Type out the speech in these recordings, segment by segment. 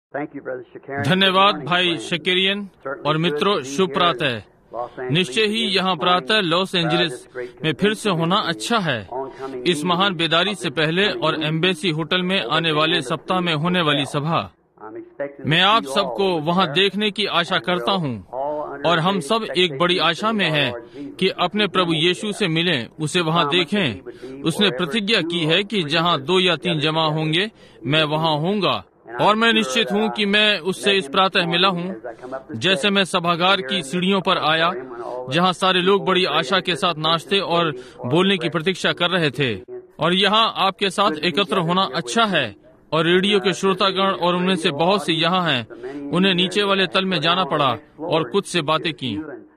धन्यवाद भाई शकेरियन और मित्रों, शुभ प्रातः। निश्चय ही यहाँ प्रातः लॉस एंजलिस में फिर से होना अच्छा है। इस महान बेदारी से पहले और एम्बेसी होटल में आने वाले सप्ताह में होने वाली सभा, मैं आप सबको वहाँ देखने की आशा करता हूँ और हम सब एक बड़ी आशा में हैं कि अपने प्रभु यीशु से मिलें, उसे वहाँ देखें। उसने प्रतिज्ञा की है कि जहाँ 2 या 3 जमा होंगे मैं वहाँ होऊंगा, और मैं निश्चित हूँ कि मैं उससे इस प्रातः मिला हूँ। जैसे मैं सभागार की सीढ़ियों पर आया, जहाँ सारे लोग बड़ी आशा के साथ नाचते और बोलने की प्रतीक्षा कर रहे थे, और यहाँ आपके साथ एकत्र होना अच्छा है। और रेडियो के श्रोतागण और उनमें से बहुत से यहाँ हैं, उन्हें नीचे वाले तल में जाना पड़ा और कुछ से बातें की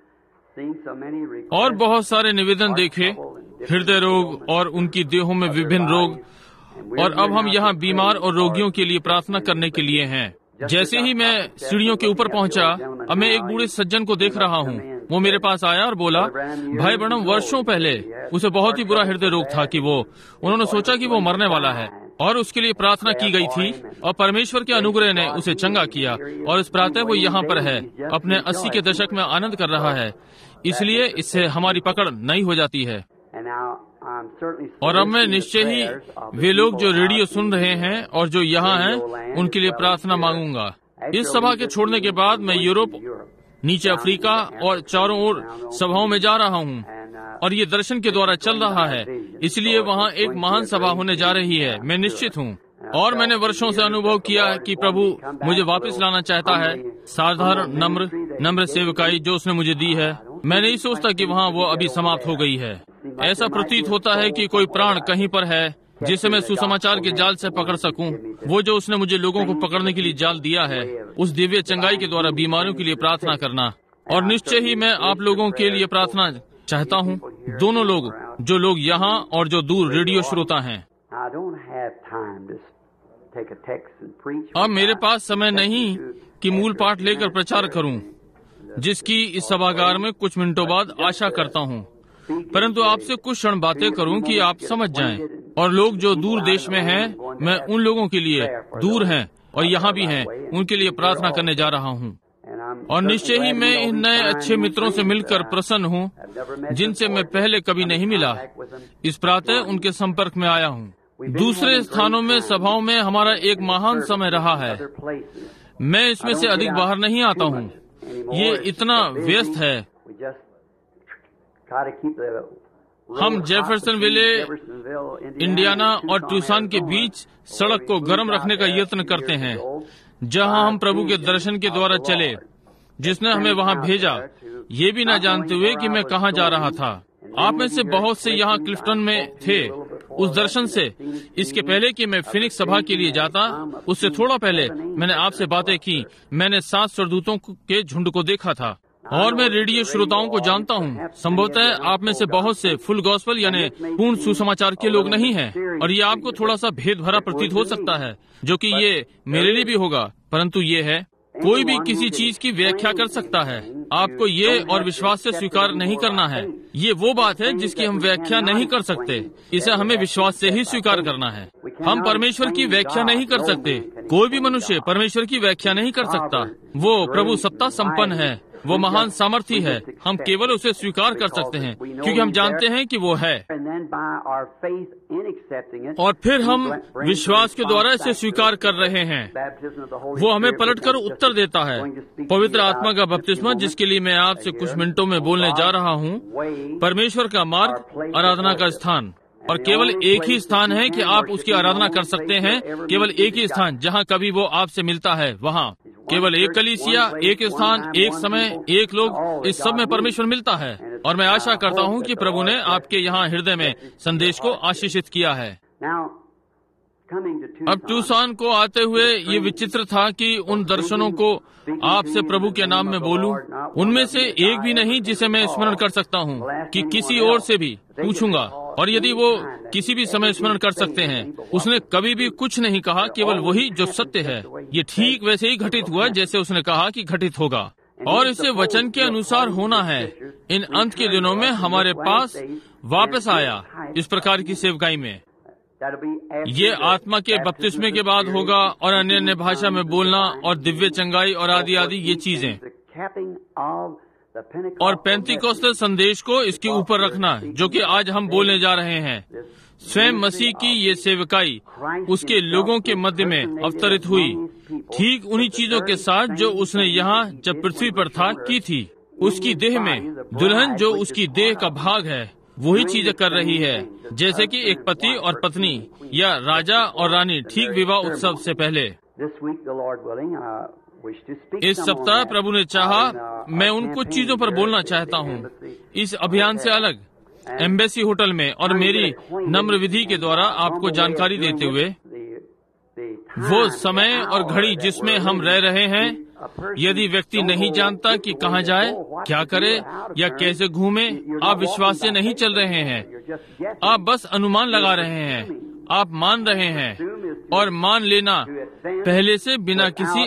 और बहुत सारे निवेदन देखे, हृदय रोग और उनकी देहों में विभिन्न रोग। और अब हम यहाँ बीमार और रोगियों के लिए प्रार्थना करने के लिए हैं। जैसे ही मैं सीढ़ियों के ऊपर पहुँचा, अब मैं एक बूढ़े सज्जन को देख रहा हूँ। वो मेरे पास आया और बोला, भाई ब्रैनम, वर्षों पहले उसे बहुत ही बुरा हृदय रोग था कि उन्होंने सोचा कि वो मरने वाला है, और उसके लिए प्रार्थना की गई थी और परमेश्वर के अनुग्रह ने उसे चंगा किया। और इस प्रातः वो यहाँ पर है, अपने 80 के दशक में आनंद कर रहा है। इसलिए इससे हमारी पकड़ नहीं हो जाती है। और अब मैं निश्चय ही वे लोग जो रेडियो सुन रहे हैं और जो यहाँ हैं, उनके लिए प्रार्थना मांगूंगा। इस सभा के छोड़ने के बाद मैं यूरोप, नीचे अफ्रीका और चारों ओर सभाओं में जा रहा हूँ, और ये दर्शन के द्वारा चल रहा है। इसलिए वहाँ एक महान सभा होने जा रही है, मैं निश्चित हूँ। और मैंने वर्षों से अनुभव किया है कि प्रभु मुझे वापस लाना चाहता है। साधारण नम्र सेवकाई जो उसने मुझे दी है, मैं नहीं सोचता कि वहाँ वो अभी समाप्त हो गई है। ऐसा प्रतीत होता है कि कोई प्राण कहीं पर है जिसे मैं सुसमाचार के जाल से पकड़ सकूं। वो जो उसने मुझे लोगों को पकड़ने के लिए जाल दिया है, उस दिव्य चंगाई के द्वारा बीमारियों के लिए प्रार्थना करना। और निश्चय ही मैं आप लोगों के लिए प्रार्थना चाहता हूँ, दोनों लोग, जो लोग यहाँ और जो दूर रेडियो श्रोता हैं। अब मेरे पास समय नहीं कि मूल पाठ लेकर प्रचार करूं, जिसकी इस सभागार में कुछ मिनटों बाद आशा करता हूं, परंतु आपसे कुछ क्षण बातें करूं कि आप समझ जाएं। और लोग जो दूर देश में हैं, मैं उन लोगों के लिए, दूर हैं और यहाँ भी हैं, उनके लिए प्रार्थना करने जा रहा हूं। और निश्चय ही मैं इन नए अच्छे मित्रों से मिलकर प्रसन्न हूँ, जिनसे मैं पहले कभी नहीं मिला। इस प्रातः उनके संपर्क में आया हूँ। दूसरे स्थानों में, सभाओं में हमारा एक महान समय रहा है। मैं इसमें से अधिक बाहर नहीं आता हूँ, ये इतना व्यस्त है। हम जेफरसनविले, इंडियाना और ट्यूसान के बीच सड़क को गर्म रखने का यत्न करते हैं, जहां हम प्रभु के दर्शन के द्वारा चले, जिसने हमें वहां भेजा, ये भी न जानते हुए कि मैं कहां जा रहा था। आप में से बहुत से यहाँ क्लिफ्टन में थे उस दर्शन से। इसके पहले कि मैं फिनिक्स सभा के लिए जाता, उससे थोड़ा पहले मैंने आपसे बातें की। मैंने 7 स्वर्गदूतों के झुंड को देखा था। और मैं रेडियो श्रोताओं को जानता हूँ। संभवतः आप में से बहुत से फुल गॉस्पेल यानी पूर्ण सुसमाचार के लोग नहीं हैं, और ये आपको थोड़ा सा भेद भरा प्रतीत हो सकता है, जो कि ये मेरे लिए भी होगा। परंतु ये है, कोई भी किसी चीज की व्याख्या कर सकता है। आपको ये और विश्वास से स्वीकार नहीं करना है। ये वो बात है जिसकी हम व्याख्या नहीं कर सकते, इसे हमें विश्वास से ही स्वीकार करना है। हम परमेश्वर की व्याख्या नहीं कर सकते। कोई भी मनुष्य परमेश्वर की व्याख्या नहीं कर सकता। वो प्रभु सत्ता संपन्न है, वो महान सामर्थी है। हम केवल उसे स्वीकार कर सकते हैं क्योंकि हम जानते हैं कि वो है, और फिर हम विश्वास के द्वारा इसे स्वीकार कर रहे हैं। वो हमें पलटकर उत्तर देता है। पवित्र आत्मा का बपतिस्मा, जिसके लिए मैं आपसे कुछ मिनटों में बोलने जा रहा हूँ, परमेश्वर का मार्ग, आराधना का स्थान। और केवल एक ही स्थान है कि आप उसकी आराधना कर सकते हैं। केवल एक ही स्थान जहाँ कभी वो आपसे मिलता है, वहाँ केवल एक कलीसिया, एक स्थान, एक समय, एक लोग, इस सब में परमेश्वर मिलता है। और मैं आशा करता हूँ कि प्रभु ने आपके यहाँ हृदय में संदेश को आशीषित किया है। अब ट्यूसान को आते हुए ये विचित्र था कि उन दर्शनों को आपसे प्रभु के नाम में बोलूं, उनमें से एक भी नहीं जिसे मैं स्मरण कर सकता हूँ कि किसी और से भी पूछूंगा। और यदि वो किसी भी समय स्मरण कर सकते हैं, उसने कभी भी कुछ नहीं कहा, केवल वही जो सत्य है। ये ठीक वैसे ही घटित हुआ जैसे उसने कहा कि घटित होगा, और इसे वचन के अनुसार होना है। इन अंत के दिनों में हमारे पास वापस आया इस प्रकार की सेवकाई में। ये आत्मा के बपतिस्मे के बाद होगा और अन्य अन्य भाषा में बोलना और दिव्य चंगाई और आदि आदि ये चीजें, और पेंतिकोस्ते संदेश को इसके ऊपर रखना जो कि आज हम बोलने जा रहे हैं। स्वयं मसीह की ये सेवकाई उसके लोगों के मध्य में अवतरित हुई, ठीक उन्हीं चीजों के साथ जो उसने यहाँ जब पृथ्वी पर था की थी। उसकी देह में दुल्हन जो उसकी देह का भाग है वही चीजें कर रही है, जैसे कि एक पति और पत्नी या राजा और रानी ठीक विवाह उत्सव से पहले। इस सप्ताह प्रभु ने चाहा मैं उन कुछ चीजों पर बोलना चाहता हूँ इस अभियान से अलग, एम्बेसी होटल में, और मेरी नम्र विधि के द्वारा आपको जानकारी देते हुए वो समय और घड़ी जिसमें हम रह रहे हैं। यदि व्यक्ति नहीं जानता कि कहाँ जाए, क्या करे या कैसे घूमे, आप विश्वास से नहीं चल रहे हैं, आप बस अनुमान लगा रहे हैं, आप मान रहे हैं, और मान लेना पहले से बिना किसी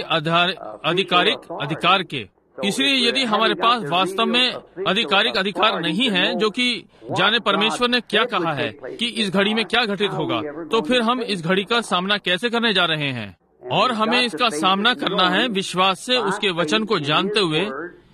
आधिकारिक अधिकार के। इसलिए यदि हमारे पास वास्तव में आधिकारिक अधिकार नहीं है जो कि जाने परमेश्वर ने क्या कहा है कि इस घड़ी में क्या घटित होगा, तो फिर हम इस घड़ी का सामना कैसे करने जा रहे हैं। और हमें इसका सामना करना है विश्वास से, उसके वचन को जानते हुए,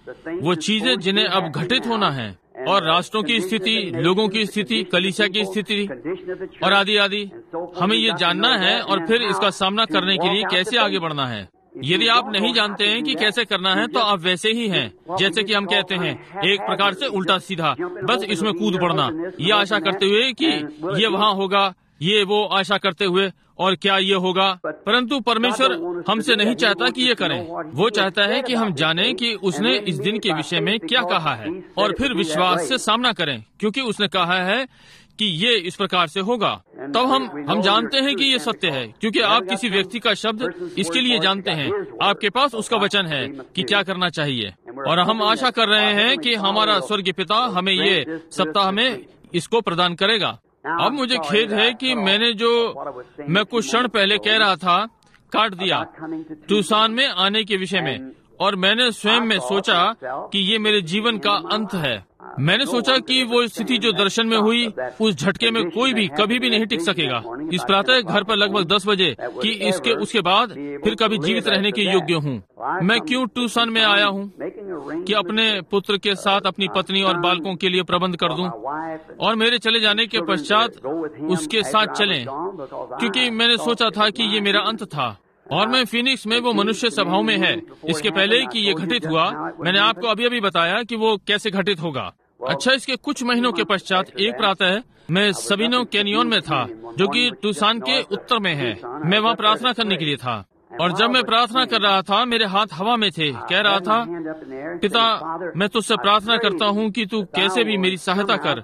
वो चीजें जिन्हें अब घटित होना है, और राष्ट्रों की स्थिति, लोगों की स्थिति, कलीसिया की स्थिति और आदि आदि, हमें ये जानना है और फिर इसका सामना करने के लिए कैसे आगे बढ़ना है। यदि आप नहीं जानते हैं कि कैसे करना है तो आप वैसे ही हैं जैसे कि हम कहते हैं, एक प्रकार से उल्टा सीधा, बस इसमें कूद पड़ना, ये आशा करते हुए कि ये वहाँ होगा, ये वो आशा करते हुए, और क्या ये होगा। परंतु परमेश्वर हमसे नहीं चाहता कि ये करें, वो चाहता है कि हम जानें कि उसने इस दिन के विषय में क्या कहा है और फिर विश्वास से सामना करें, क्योंकि उसने कहा है कि ये इस प्रकार से होगा। तब हम जानते हैं कि ये सत्य है, क्योंकि आप किसी व्यक्ति का शब्द इसके लिए जानते हैं, आपके पास उसका वचन है कि क्या करना चाहिए, और हम आशा कर रहे हैं कि हमारा स्वर्गीय पिता हमें ये सप्ताह में इसको प्रदान करेगा। अब मुझे खेद है कि मैंने जो मैं कुछ क्षण पहले कह रहा था काट दिया टूसान में आने के विषय में, और मैंने स्वयं में सोचा कि ये मेरे जीवन का अंत है। मैंने सोचा कि वो स्थिति जो दर्शन में हुई, उस झटके में कोई भी कभी भी नहीं टिक सकेगा। इस प्रातः घर पर लगभग 10 बजे कि उसके बाद फिर कभी जीवित रहने के योग्य हूँ। मैं क्यों टूसान में आया हूँ कि अपने पुत्र के साथ अपनी पत्नी और बालकों के लिए प्रबंध कर दूं, और मेरे चले जाने के पश्चात उसके साथ चलें, क्योंकि मैंने सोचा था कि ये मेरा अंत था। और मैं फिनिक्स में वो मनुष्य सभाओं में है। इसके पहले कि ये घटित हुआ, मैंने आपको अभी अभी बताया कि वो कैसे घटित होगा। अच्छा, इसके कुछ महीनों के पश्चात एक प्रातः मैं सबिनो कैनियन में था, जो कि टूसान के उत्तर में है। मैं वहाँ प्रार्थना करने के लिए था, और जब मैं प्रार्थना कर रहा था मेरे हाथ हवा में थे। कह रहा था, पिता, मैं तुझसे प्रार्थना करता हूँ कि तू कैसे भी मेरी सहायता कर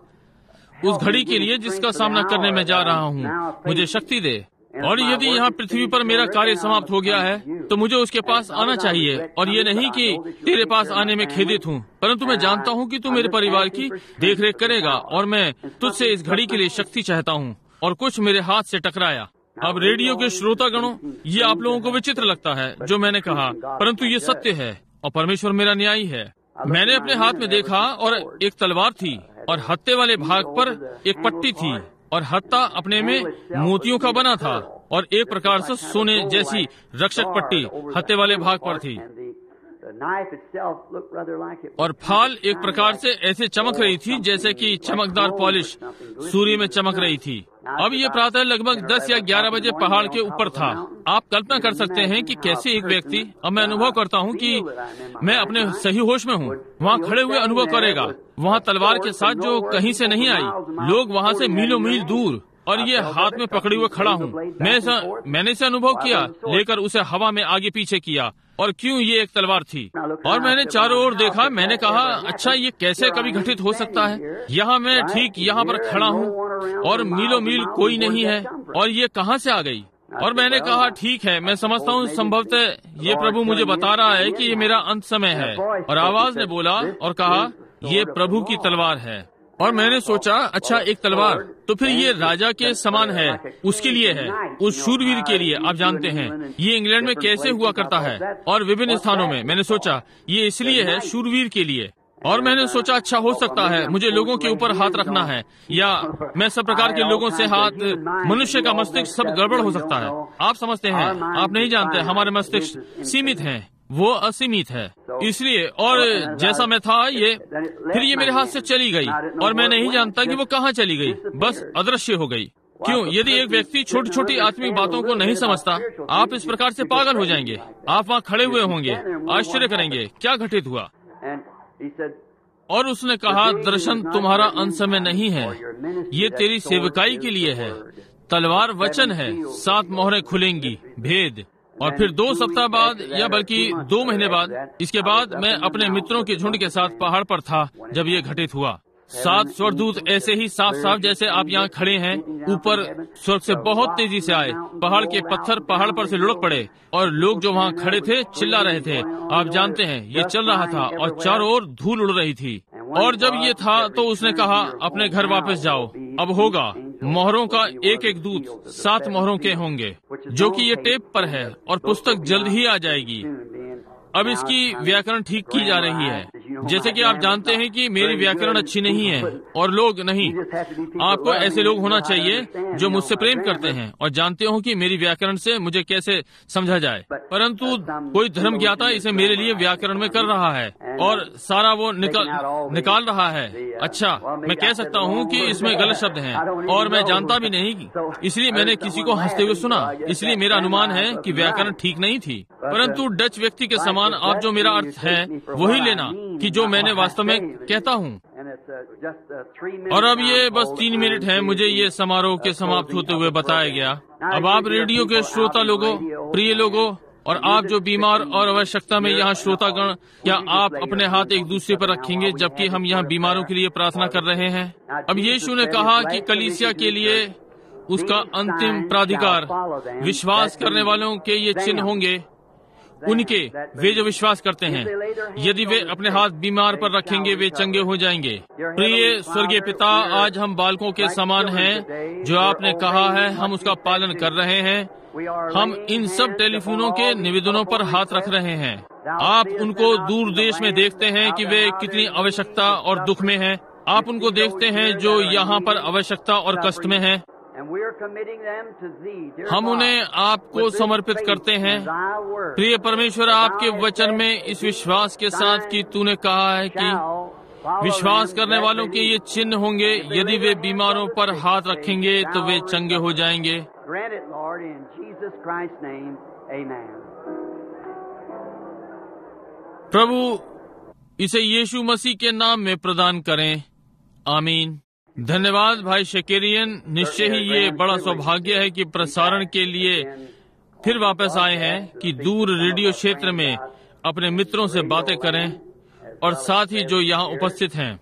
उस घड़ी के लिए जिसका सामना करने में जा रहा हूँ, मुझे शक्ति दे। और यदि यहाँ पृथ्वी पर मेरा कार्य समाप्त हो गया है तो मुझे उसके पास आना चाहिए, और ये नहीं कि तेरे पास आने में खेदित हूँ, परंतु मैं जानता हूँ कि तू मेरे परिवार की देखरेख करेगा, और मैं तुझसे इस घड़ी के लिए शक्ति चाहता हूँ। और कुछ मेरे हाथ से टकराया। अब रेडियो के श्रोतागणों, ये आप लोगों को विचित्र लगता है जो मैंने कहा, परंतु ये सत्य है, और परमेश्वर मेरा न्यायी है। मैंने अपने हाथ में देखा और एक तलवार थी, और हत्थे वाले भाग पर एक पट्टी थी, और हत्था अपने में मोतियों का बना था, और एक प्रकार से सोने जैसी रक्षक पट्टी हत्थे वाले भाग पर थी, और फाल एक प्रकार से ऐसे चमक रही थी जैसे कि चमकदार पॉलिश सूर्य में चमक रही थी। अब ये प्रातः लगभग 10 या 11 बजे पहाड़ के ऊपर था। आप कल्पना कर सकते हैं कि कैसे एक व्यक्ति, अब मैं अनुभव करता हूँ कि मैं अपने सही होश में हूँ, वहाँ खड़े हुए अनुभव करेगा, वहाँ तलवार के साथ जो कहीं से नहीं आई, लोग वहाँ से मीलों मील दूर, और ये हाथ में पकड़े हुए खड़ा हूँ। मैंने इसे अनुभव किया, लेकर उसे हवा में आगे पीछे किया, और क्यों ये एक तलवार थी। और मैंने चारों ओर देखा, मैंने कहा, अच्छा, ये कैसे कभी घटित हो सकता है। यहाँ मैं ठीक यहाँ पर खड़ा हूँ और मीलों मील कोई नहीं है, और ये कहाँ से आ गई। और मैंने कहा, ठीक है, मैं समझता हूँ संभवतः ये प्रभु मुझे बता रहा है कि ये मेरा अंत समय है। और आवाज ने बोला और कहा, ये प्रभु की तलवार है। और मैंने सोचा, अच्छा, एक तलवार, तो फिर ये राजा के समान है, उसके लिए है, उस शूरवीर के लिए। आप जानते हैं ये इंग्लैंड में कैसे हुआ करता है और विभिन्न स्थानों में। मैंने सोचा ये इसलिए है शूरवीर के लिए। और मैंने सोचा अच्छा हो सकता है मुझे लोगों के ऊपर हाथ रखना है, या मैं सब प्रकार के लोगों से हाथ, मनुष्य का मस्तिष्क सब गड़बड़ हो सकता है। आप समझते हैं, आप नहीं जानते, हमारे मस्तिष्क सीमित हैं, वो असीमित है। इसलिए और जैसा मैं था फिर ये मेरे हाथ से चली गई और मैं नहीं जानता कि वो कहाँ चली गई, बस अदृश्य हो गई। क्यों? यदि एक व्यक्ति छोटी छोटी आत्मिक बातों को नहीं समझता, आप इस प्रकार से पागल हो जाएंगे। आप वहाँ खड़े हुए होंगे, आश्चर्य करेंगे क्या घटित हुआ। और उसने कहा, दर्शन तुम्हारा अंत में नहीं है, ये तेरी सेवकाई के लिए है। तलवार वचन है, 7 मोहरें खुलेंगी, भेद। और फिर 2 सप्ताह बाद या बल्कि 2 महीने बाद, इसके बाद मैं अपने मित्रों के झुंड के साथ पहाड़ पर था जब ये घटित हुआ। 7 स्वर्गदूत ऐसे ही साफ साफ जैसे आप यहाँ खड़े हैं, ऊपर स्वर्ग से बहुत तेजी से आए। पहाड़ के पत्थर पहाड़ पर से लुढ़क पड़े और लोग जो वहाँ खड़े थे चिल्ला रहे थे। आप जानते हैं ये चल रहा था और चारों ओर धूल उड़ रही थी। और जब ये था तो उसने कहा, अपने घर वापस जाओ, अब होगा मोहरों का एक एक दूत 7 मोहरों के होंगे, जो कि ये टेप पर है और पुस्तक जल्द ही आ जाएगी। अब इसकी व्याकरण ठीक की जा रही है। जैसे कि आप जानते हैं कि मेरी व्याकरण अच्छी नहीं है और लोग नहीं। आपको ऐसे लोग होना चाहिए जो मुझसे प्रेम करते हैं और जानते हो कि मेरी व्याकरण से मुझे कैसे समझा जाए। परंतु कोई धर्म ज्ञाता इसे मेरे लिए व्याकरण में कर रहा है और सारा वो निकाल रहा है। अच्छा, मैं कह सकता हूँ कि इसमें गलत शब्द हैं और मैं जानता भी नहीं, इसलिए मैंने किसी को हंसते हुए सुना। इसलिए मेरा अनुमान है कि व्याकरण ठीक नहीं थी। परंतु डच व्यक्ति के समान आप जो मेरा अर्थ है वही लेना कि जो मैंने वास्तव में कहता हूँ। और अब ये बस 3 मिनट है, मुझे ये समारोह के समाप्त होते हुए बताया गया। अब आप रेडियो के श्रोता लोगों, प्रिय लोगों, और आप जो बीमार और आवश्यकता में यहाँ श्रोतागण, क्या आप अपने हाथ एक दूसरे पर रखेंगे जबकि हम यहाँ बीमारों के लिए प्रार्थना कर रहे हैं? अब यीशु ने कहा कि कलीसिया के लिए उसका अंतिम प्राधिकार, विश्वास करने वालों के ये चिन्ह होंगे, उनके, वे जो विश्वास करते हैं। यदि वे अपने हाथ बीमार पर रखेंगे वे चंगे हो जाएंगे। प्रिय स्वर्गीय पिता, आज हम बालकों के समान हैं। जो आपने कहा है हम उसका पालन कर रहे हैं। हम इन सब टेलीफोनों के निवेदनों पर हाथ रख रहे हैं। आप उनको दूर देश में देखते हैं कि वे कितनी आवश्यकता और दुख में हैं। आप उनको देखते हैं जो यहाँ पर आवश्यकता और कष्ट में हैं। हम उन्हें आपको समर्पित करते हैं। प्रिय परमेश्वर, आपके वचन में इस विश्वास के साथ कि तूने कहा है कि विश्वास करने वालों के ये चिन्ह होंगे, यदि वे बीमारों पर हाथ रखेंगे तो वे चंगे हो जाएंगे। प्रभु इसे यीशु मसीह के नाम में प्रदान करें, आमीन। धन्यवाद भाई शेकेरियन। निश्चय ही ये बड़ा सौभाग्य है कि प्रसारण के लिए फिर वापस आए हैं कि दूर रेडियो क्षेत्र में अपने मित्रों से बातें करें और साथ ही जो यहाँ उपस्थित हैं।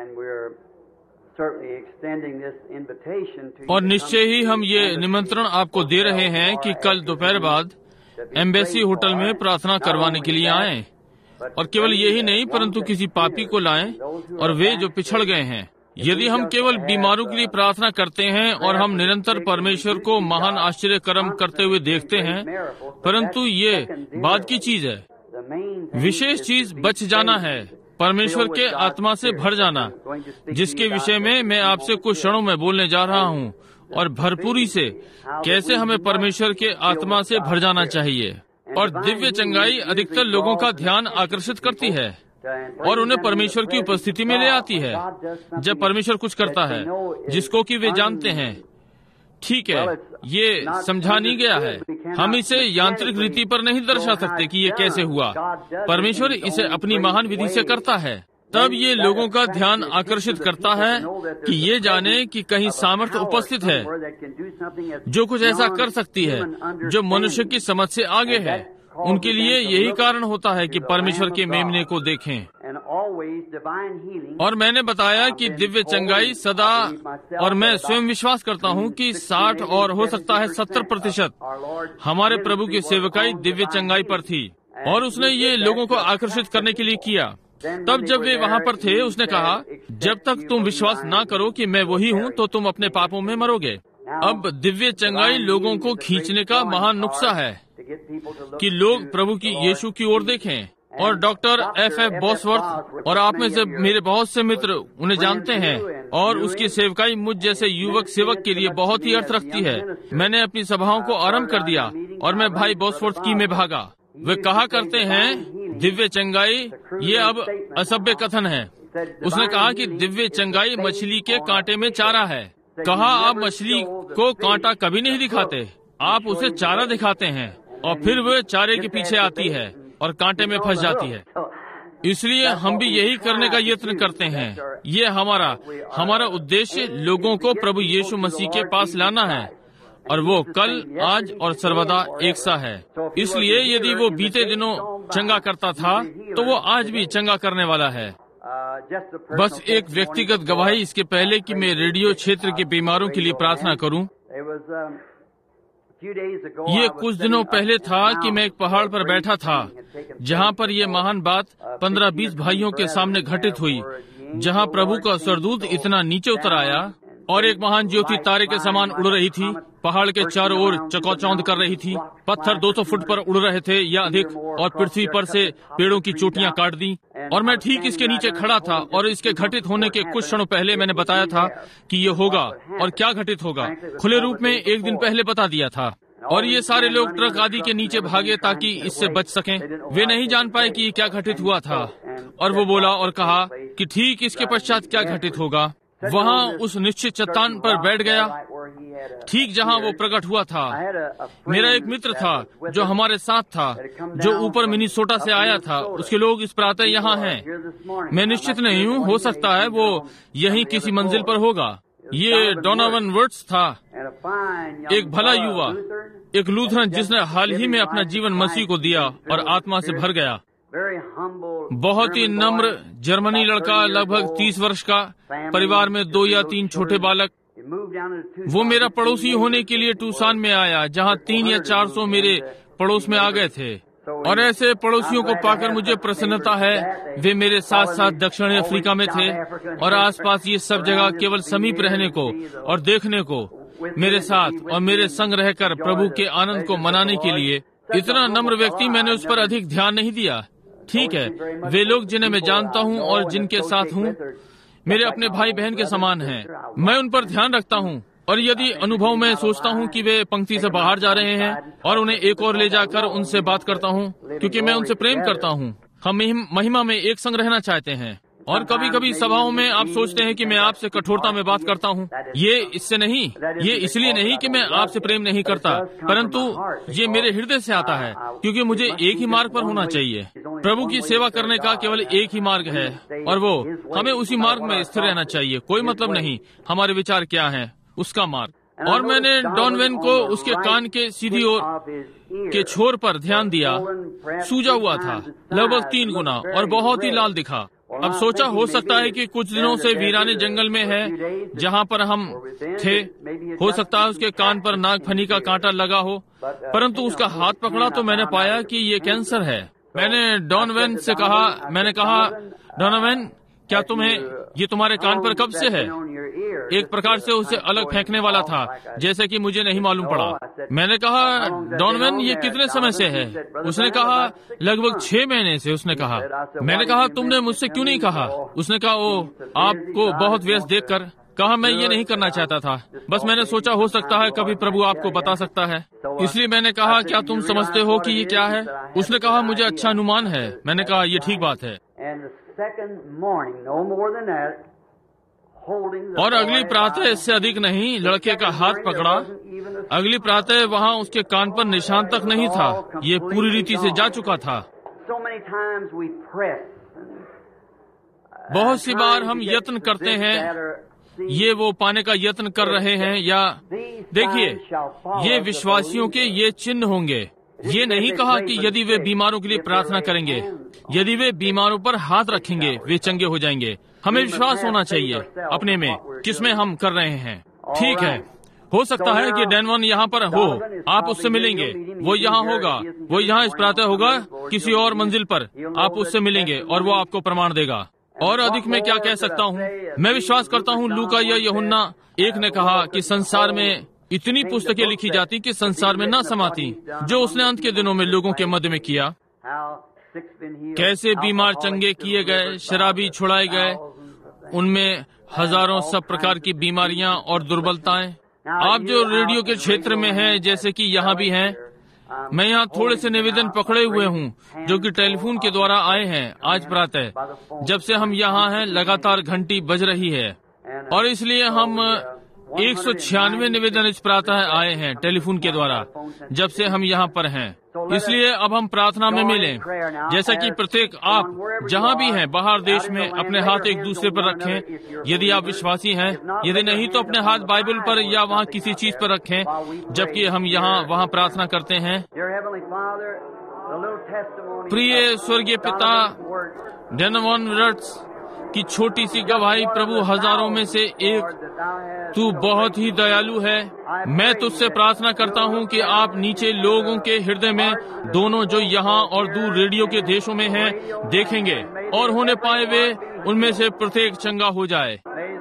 और निश्चय ही हम ये निमंत्रण आपको दे रहे हैं कि कल दोपहर बाद एम्बेसी होटल में प्रार्थना करवाने के लिए आएं। और केवल यही नहीं, परंतु किसी पापी को लाएं और वे जो पिछड़ गए हैं। यदि हम केवल बीमारों के लिए प्रार्थना करते हैं और हम निरंतर परमेश्वर को महान आश्चर्य कर्म करते हुए देखते हैं, परंतु ये बाद की चीज है। विशेष चीज बच जाना है, परमेश्वर के आत्मा से भर जाना, जिसके विषय में मैं आपसे कुछ क्षणों में बोलने जा रहा हूँ। और भरपूरी से कैसे हमें परमेश्वर के आत्मा से भर जाना चाहिए। और दिव्य चंगाई अधिकतर लोगों का ध्यान आकर्षित करती है और उन्हें परमेश्वर की उपस्थिति में ले आती है। जब परमेश्वर कुछ करता है जिसको कि वे जानते हैं, ठीक है, ये समझा नहीं गया है। हम इसे यांत्रिक रीति पर नहीं दर्शा सकते कि ये कैसे हुआ। परमेश्वर इसे अपनी महान विधि से करता है। तब ये लोगों का ध्यान आकर्षित करता है कि ये जाने कि कहीं सामर्थ्य उपस्थित है जो कुछ ऐसा कर सकती है जो मनुष्य की समझ से आगे है। उनके लिए यही कारण होता है कि परमेश्वर के मेमने को देखें। और मैंने बताया कि दिव्य चंगाई सदा, और मैं स्वयं विश्वास करता हूँ कि 60 और हो सकता है 70% हमारे प्रभु की सेवकाई दिव्य चंगाई पर थी। और उसने ये लोगों को आकर्षित करने के लिए किया। तब जब वे वहाँ पर थे, उसने कहा, जब तक तुम विश्वास ना करो कि मैं वही हूँ तो तुम अपने पापों में मरोगे। अब दिव्य चंगाई लोगों को खींचने का महान नुस्खा है कि लोग प्रभु की यीशु की ओर देखें। और डॉक्टर F.F. बॉसवर्थ और आप में से मेरे बहुत से मित्र उन्हें जानते हैं, और उसकी सेवकाई मुझ जैसे युवक सेवक के लिए बहुत ही अर्थ रखती है। मैंने अपनी सभाओं को आरंभ कर दिया और मैं भाई बॉसवर्थ की में भागा। वे कहा करते हैं दिव्य चंगाई ये अब असभ्य कथन है। उसने कहा कि दिव्य चंगाई मछली के कांटे में चारा है। कहा आप मछली को कांटा कभी नहीं दिखाते, आप उसे चारा दिखाते हैं और फिर वह चारे के पीछे आती है और कांटे में फंस जाती है। इसलिए हम भी यही करने का यत्न करते हैं। ये हमारा उद्देश्य लोगों को प्रभु यीशु मसीह के पास लाना है, और वो कल, आज और सर्वदा एक सा है। इसलिए यदि वो बीते दिनों चंगा करता था तो वो आज भी चंगा करने वाला है। बस एक व्यक्तिगत गवाही इसके पहले कि मैं रेडियो क्षेत्र के बीमारों के लिए प्रार्थना करूं। ये कुछ दिनों पहले था कि मैं एक पहाड़ पर बैठा था जहां पर ये महान बात 15-20 भाइयों के सामने घटित हुई, जहां प्रभु का स्वर्गदूत इतना नीचे उतर आया और एक महान ज्योति तारे के समान उड़ रही थी, पहाड़ के चारों ओर चकौचौंध कर रही थी। पत्थर 200 फुट पर उड़ रहे थे या अधिक, और पृथ्वी पर से पेड़ों की चोटियां काट दी। और मैं ठीक इसके नीचे खड़ा था, और इसके घटित होने के कुछ क्षणों पहले मैंने बताया था कि ये होगा और क्या घटित होगा, खुले रूप में एक दिन पहले बता दिया था। और ये सारे लोग ट्रक आदि के नीचे भागे ताकि इससे बच सकें। वे नहीं जान पाए कि क्या घटित हुआ था। और वो बोला और कहा कि ठीक इसके पश्चात क्या घटित होगा। वहाँ उस निश्चित चट्टान पर बैठ गया, ठीक जहाँ वो प्रकट हुआ था। मेरा एक मित्र था जो हमारे साथ था, जो ऊपर मिनीसोटा से आया था। उसके लोग इस प्रातः यहाँ हैं। मैं निश्चित नहीं हूँ, हो सकता है वो यहीं किसी मंजिल पर होगा। ये डोनावन वर्ड्स था, एक भला युवा, एक लूथरन जिसने हाल ही में अपना जीवन मसीह को दिया और आत्मा से भर गया। बहुत ही नम्र जर्मनी लड़का, लगभग 30 वर्ष का, परिवार में 2 या 3 छोटे बालक। वो मेरा पड़ोसी होने के लिए टूसान में आया, जहाँ 3 या 400 मेरे पड़ोस में आ गए थे। और ऐसे पड़ोसियों को पाकर मुझे प्रसन्नता है। वे मेरे साथ साथ दक्षिण अफ्रीका में थे और आसपास ये सब जगह केवल समीप रहने को और देखने को मेरे साथ और मेरे संग रहकर प्रभु के आनंद को मनाने के लिए। इतना नम्र व्यक्ति, मैंने उस पर अधिक ध्यान नहीं दिया। ठीक है, वे लोग जिन्हें मैं जानता हूँ और जिनके साथ हूँ मेरे अपने भाई बहन के समान हैं। मैं उन पर ध्यान रखता हूँ, और यदि अनुभव में सोचता हूँ कि वे पंक्ति से बाहर जा रहे हैं और उन्हें एक और ले जाकर उनसे बात करता हूँ, क्योंकि मैं उनसे प्रेम करता हूँ। हम महिमा में एक संग रहना चाहते हैं। और कभी कभी सभाओं में आप सोचते हैं कि मैं आपसे कठोरता में बात करता हूँ। ये इसलिए नहीं कि मैं आपसे प्रेम नहीं करता, परंतु ये मेरे हृदय से आता है, क्योंकि मुझे एक ही मार्ग पर होना चाहिए। प्रभु की सेवा करने का केवल एक ही मार्ग है, और वो हमें उसी मार्ग में स्थिर रहना चाहिए। कोई मतलब नहीं हमारे विचार क्या है, उसका मार्ग। और मैंने डॉनवेन को उसके कान के सीधी ओर के छोर पर ध्यान दिया। सूजा हुआ था लगभग 3 गुना और बहुत ही लाल दिखा। अब सोचा, हो सकता है कि कुछ दिनों से वीराने जंगल में है जहाँ पर हम थे। हो सकता है उसके कान पर नागफनी का कांटा लगा हो, परंतु उसका हाथ पकड़ा तो मैंने पाया कि ये कैंसर है। मैंने डॉनवेन से कहा, डॉनवेन, क्या ये तुम्हारे कान पर कब से है? एक प्रकार से उसे अलग फेंकने वाला था, जैसे कि मुझे नहीं मालूम पड़ा। मैंने कहा, डॉनवेन, ये कितने समय से है? उसने कहा, लगभग 6 महीने से। उसने कहा, मैंने कहा, तुमने मुझसे क्यों नहीं कहा? उसने कहा, ओ, आपको बहुत व्यस्त देखकर। कहा, मैं ये नहीं करना चाहता था, बस मैंने सोचा हो सकता है कभी प्रभु आपको बता सकता है, इसलिए मैंने कहा, क्या तुम समझते हो कि ये क्या है? उसने कहा, मुझे अच्छा अनुमान है। मैंने कहा, ये ठीक बात है। और अगली प्रातः, इससे अधिक नहीं, लड़के का हाथ पकड़ा। अगली प्रातः वहाँ उसके कान पर निशान तक नहीं था। ये पूरी रीति से जा चुका था। बहुत सी बार हम यत्न करते हैं, ये वो पाने का यत्न कर रहे हैं, या देखिए, ये विश्वासियों के ये चिन्ह होंगे। ये नहीं कहा कि यदि वे बीमारों के लिए प्रार्थना करेंगे, यदि वे बीमारों पर हाथ रखेंगे वे चंगे हो जाएंगे। हमें विश्वास होना चाहिए अपने में, किसमें हम कर रहे हैं। ठीक है, हो सकता है कि डैनवन यहाँ पर हो, आप उससे मिलेंगे, वो यहाँ होगा, वो यहाँ इस प्रातः होगा किसी और मंजिल पर, आप उससे मिलेंगे और वो आपको प्रमाण देगा। और अधिक मैं क्या कह सकता हूँ? मैं विश्वास करता हूँ लूका या यूहन्ना 1 ने कहा कि संसार में इतनी पुस्तकें लिखी जाती कि संसार में न समाती, जो उसने अंत के दिनों में लोगों के मध्य में किया। कैसे बीमार चंगे किए गए, शराबी छुड़ाए गए, उनमें हजारों सब प्रकार की बीमारियां और दुर्बलताएं। आप जो रेडियो के क्षेत्र में हैं, जैसे कि यहाँ भी हैं, मैं यहाँ थोड़े से निवेदन पकड़े हुए हूँ जो कि टेलीफोन के द्वारा आए हैं आज प्रातः। जब से हम यहाँ हैं लगातार घंटी बज रही है, और इसलिए हम 196 निवेदन इस प्रातः आए हैं टेलीफोन के द्वारा जब से हम यहाँ पर हैं। इसलिए अब हम प्रार्थना में मिलें। जैसा कि प्रत्येक आप जहाँ भी हैं बाहर देश में अपने हाथ एक दूसरे पर रखें, यदि आप विश्वासी हैं। यदि नहीं तो अपने हाथ बाइबल पर या वहाँ किसी चीज पर रखें, जबकि हम यहाँ वहाँ प्रार्थना करते हैं। प्रिय स्वर्गीय पिता, डेनवन रट्स की छोटी सी गवाही, प्रभु हजारों में से एक, तू बहुत ही दयालु है। मैं तुझसे प्रार्थना करता हूँ कि आप नीचे लोगों के हृदय में, दोनों जो यहाँ और दूर रेडियो के देशों में हैं, देखेंगे और होने पाए वे उनमें से प्रत्येक चंगा हो जाए।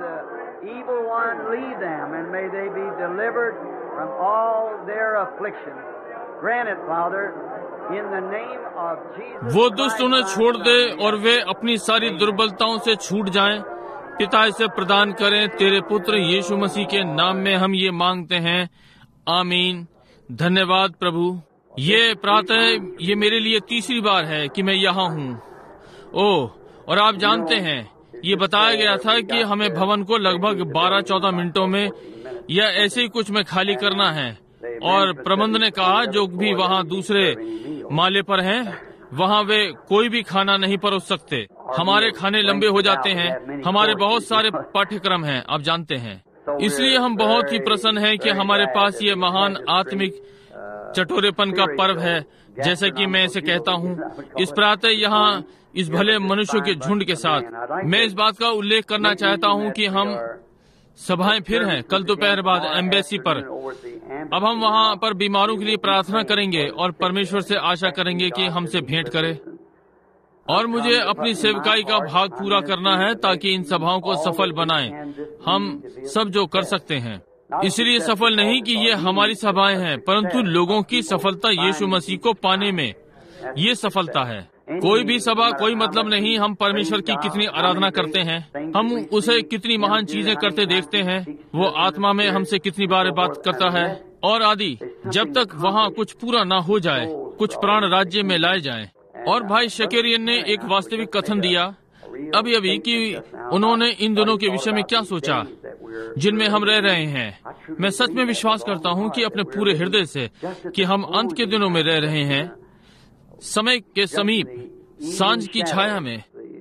वो दुष्ट उन्हें छोड़ दे और वे अपनी सारी दुर्बलताओं से छूट जाएं। पिता इसे प्रदान करें, तेरे पुत्र यीशु मसीह के नाम में हम ये मांगते हैं, आमीन। धन्यवाद प्रभु। ये प्रातः ये मेरे लिए तीसरी बार है कि मैं यहाँ हूँ। ओह, और आप जानते हैं ये बताया गया था कि हमें भवन को लगभग 12-14 मिनटों में या ऐसे ही कुछ में खाली करना है, और प्रबंध ने कहा जो भी वहाँ दूसरे माले पर हैं वहाँ वे कोई भी खाना नहीं परोस सकते। हमारे खाने लंबे हो जाते हैं, हमारे बहुत सारे पाठ्यक्रम हैं, आप जानते हैं। इसलिए हम बहुत ही प्रसन्न हैं कि हमारे पास ये महान आत्मिक चटोरेपन का पर्व है, जैसा कि मैं इसे कहता हूँ। इस प्रातः यहाँ इस भले मनुष्यों के झुंड के साथ मैं इस बात का उल्लेख करना चाहता हूँ कि हम सभाएं फिर हैं कल दोपहर बाद एम्बेसी पर। अब हम वहाँ पर बीमारों के लिए प्रार्थना करेंगे और परमेश्वर से आशा करेंगे कि हमसे भेंट करे। और मुझे अपनी सेवकाई का भाग पूरा करना है ताकि इन सभाओं को सफल बनाएं। हम सब जो कर सकते हैं, इसलिए सफल नहीं कि ये हमारी सभाएं हैं, परंतु लोगों की सफलता यीशु मसीह को पाने में ये सफलता है। कोई भी सभा कोई मतलब नहीं हम परमेश्वर की कितनी आराधना करते हैं, हम उसे कितनी महान चीजें करते देखते हैं, वो आत्मा में हमसे कितनी बार बात करता है और आदि, जब तक वहाँ कुछ पूरा ना हो जाए, कुछ प्राण राज्य में लाए जाएं। और भाई शकेरियन ने एक वास्तविक कथन दिया अभी कि उन्होंने इन दोनों के विषय में क्या सोचा जिनमें हम रह रहे हैं। मैं सच में विश्वास करता हूँ कि अपने पूरे हृदय से कि हम अंत के दिनों में रह रहे हैं, समय के समीप, सांझ की छाया में।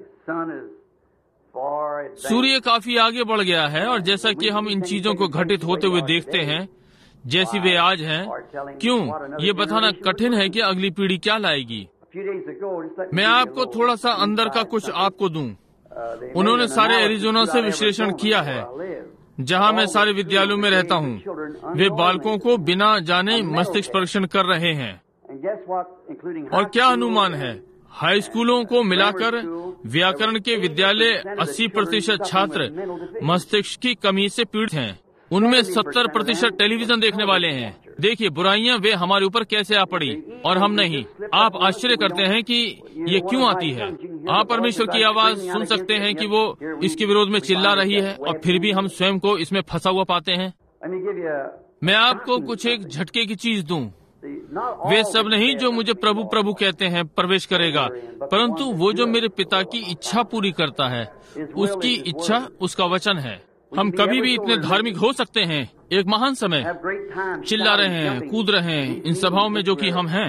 सूर्य काफी आगे बढ़ गया है, और जैसा कि हम इन चीजों को घटित होते हुए देखते हैं जैसी वे आज हैं, क्यों ये बताना कठिन है कि अगली पीढ़ी क्या लाएगी। मैं आपको थोड़ा सा अंदर का कुछ आपको दूं। उन्होंने सारे एरिजोना से विश्लेषण किया है, जहां मैं सारे विद्यालयों में रहता हूं। वे बालकों को बिना जाने मस्तिष्क परीक्षण कर रहे हैं, और क्या अनुमान है, हाई स्कूलों को मिलाकर व्याकरण के विद्यालय 80% छात्र मस्तिष्क की कमी से पीड़ित हैं। उनमें 70% टेलीविजन देखने वाले हैं। देखिए बुराइयां वे हमारे ऊपर कैसे आ पड़ी और हम नहीं। आप आश्चर्य करते हैं कि ये क्यों आती है। आप परमेश्वर की आवाज सुन सकते हैं कि वो इसके विरोध में चिल्ला रही है, और फिर भी हम स्वयं को इसमें फंसा हुआ पाते हैं। मैं आपको कुछ एक झटके की चीज दूं। वे सब नहीं जो मुझे प्रभु प्रभु कहते हैं प्रवेश करेगा, परंतु वो जो मेरे पिता की इच्छा पूरी करता है, उसकी इच्छा उसका वचन है। हम कभी भी इतने धार्मिक हो सकते हैं, एक महान समय चिल्ला रहे हैं, कूद रहे हैं इन सभाओं में जो कि हम हैं।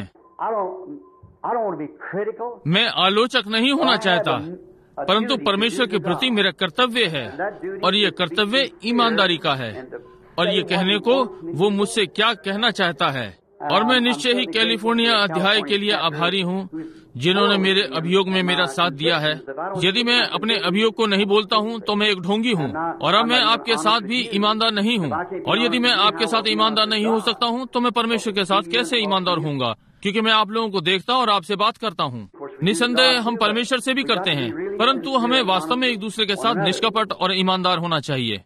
मैं आलोचक नहीं होना चाहता, परंतु परमेश्वर के प्रति मेरा कर्तव्य है, और ये कर्तव्य ईमानदारी का है, और ये कहने को वो मुझसे क्या कहना चाहता है। और मैं निश्चय ही कैलिफोर्निया अध्याय के लिए आभारी हूँ जिन्होंने मेरे अभियोग में मेरा साथ दिया है। यदि मैं अपने अभियोग को नहीं बोलता हूँ तो मैं एक ढोंगी हूँ, और अब मैं आपके साथ भी ईमानदार नहीं हूँ। और यदि मैं आपके साथ ईमानदार नहीं हो सकता हूँ तो मैं परमेश्वर के साथ कैसे ईमानदार होऊंगा, क्योंकि मैं आप लोगों को देखता और आपसे बात करता हूँ। निसंदेह हम परमेश्वर से भी करते हैं, परंतु हमें वास्तव में एक दूसरे के साथ निष्कपट और ईमानदार होना चाहिए।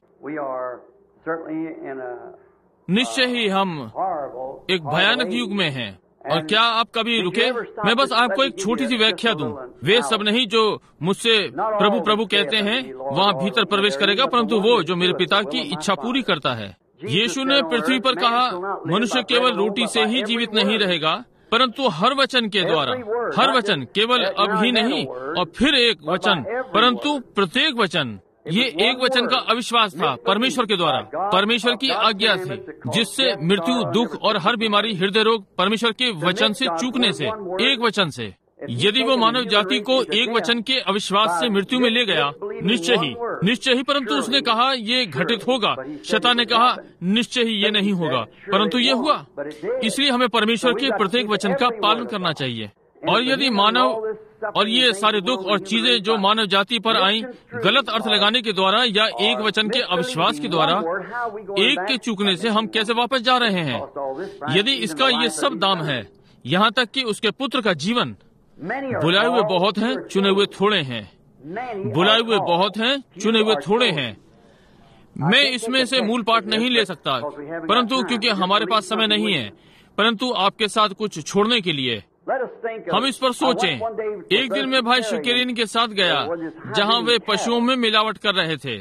निश्चय ही हम एक भयानक युग में हैं, और क्या आप कभी रुके? मैं बस आपको एक छोटी सी व्याख्या दूं। वे सब नहीं जो मुझसे प्रभु प्रभु कहते हैं वहाँ भीतर प्रवेश करेगा, परंतु वो जो मेरे पिता की इच्छा पूरी करता है। यीशु ने पृथ्वी पर कहा, मनुष्य केवल रोटी से ही जीवित नहीं रहेगा, परंतु हर वचन के द्वारा। हर वचन, केवल अब ही नहीं और फिर एक वचन, परंतु प्रत्येक वचन। ये एक वचन का अविश्वास था परमेश्वर के द्वारा, परमेश्वर की आज्ञा थी, जिससे मृत्यु, दुख और हर बीमारी, हृदय रोग परमेश्वर के वचन से चूकने से, एक वचन से। यदि वो मानव जाति को एक वचन के अविश्वास से मृत्यु में ले गया, निश्चय ही, परंतु उसने कहा ये घटित होगा। शैतान ने कहा निश्चय ही ये नहीं होगा, परंतु ये हुआ। इसलिए हमें परमेश्वर के प्रत्येक वचन का पालन करना चाहिए। और यदि मानव और ये सारे दुख और चीजें जो मानव जाति पर आई गलत अर्थ लगाने के द्वारा या एक वचन के अविश्वास के द्वारा, एक के चूकने से हम कैसे वापस जा रहे हैं? यदि इसका ये सब दाम है, यहाँ तक कि उसके पुत्र का जीवन। बुलाए हुए बहुत हैं, चुने हुए थोड़े हैं। बुलाए हुए बहुत हैं, चुने हुए थोड़े हैं। मैं इसमें से मूल पाठ नहीं ले सकता, परंतु क्योंकि हमारे पास समय नहीं है, परंतु आपके साथ कुछ छोड़ने के लिए हम इस पर सोचें। एक दिन मैं भाई शेकेरियन के साथ गया, जहां वे पशुओं में मिलावट कर रहे थे,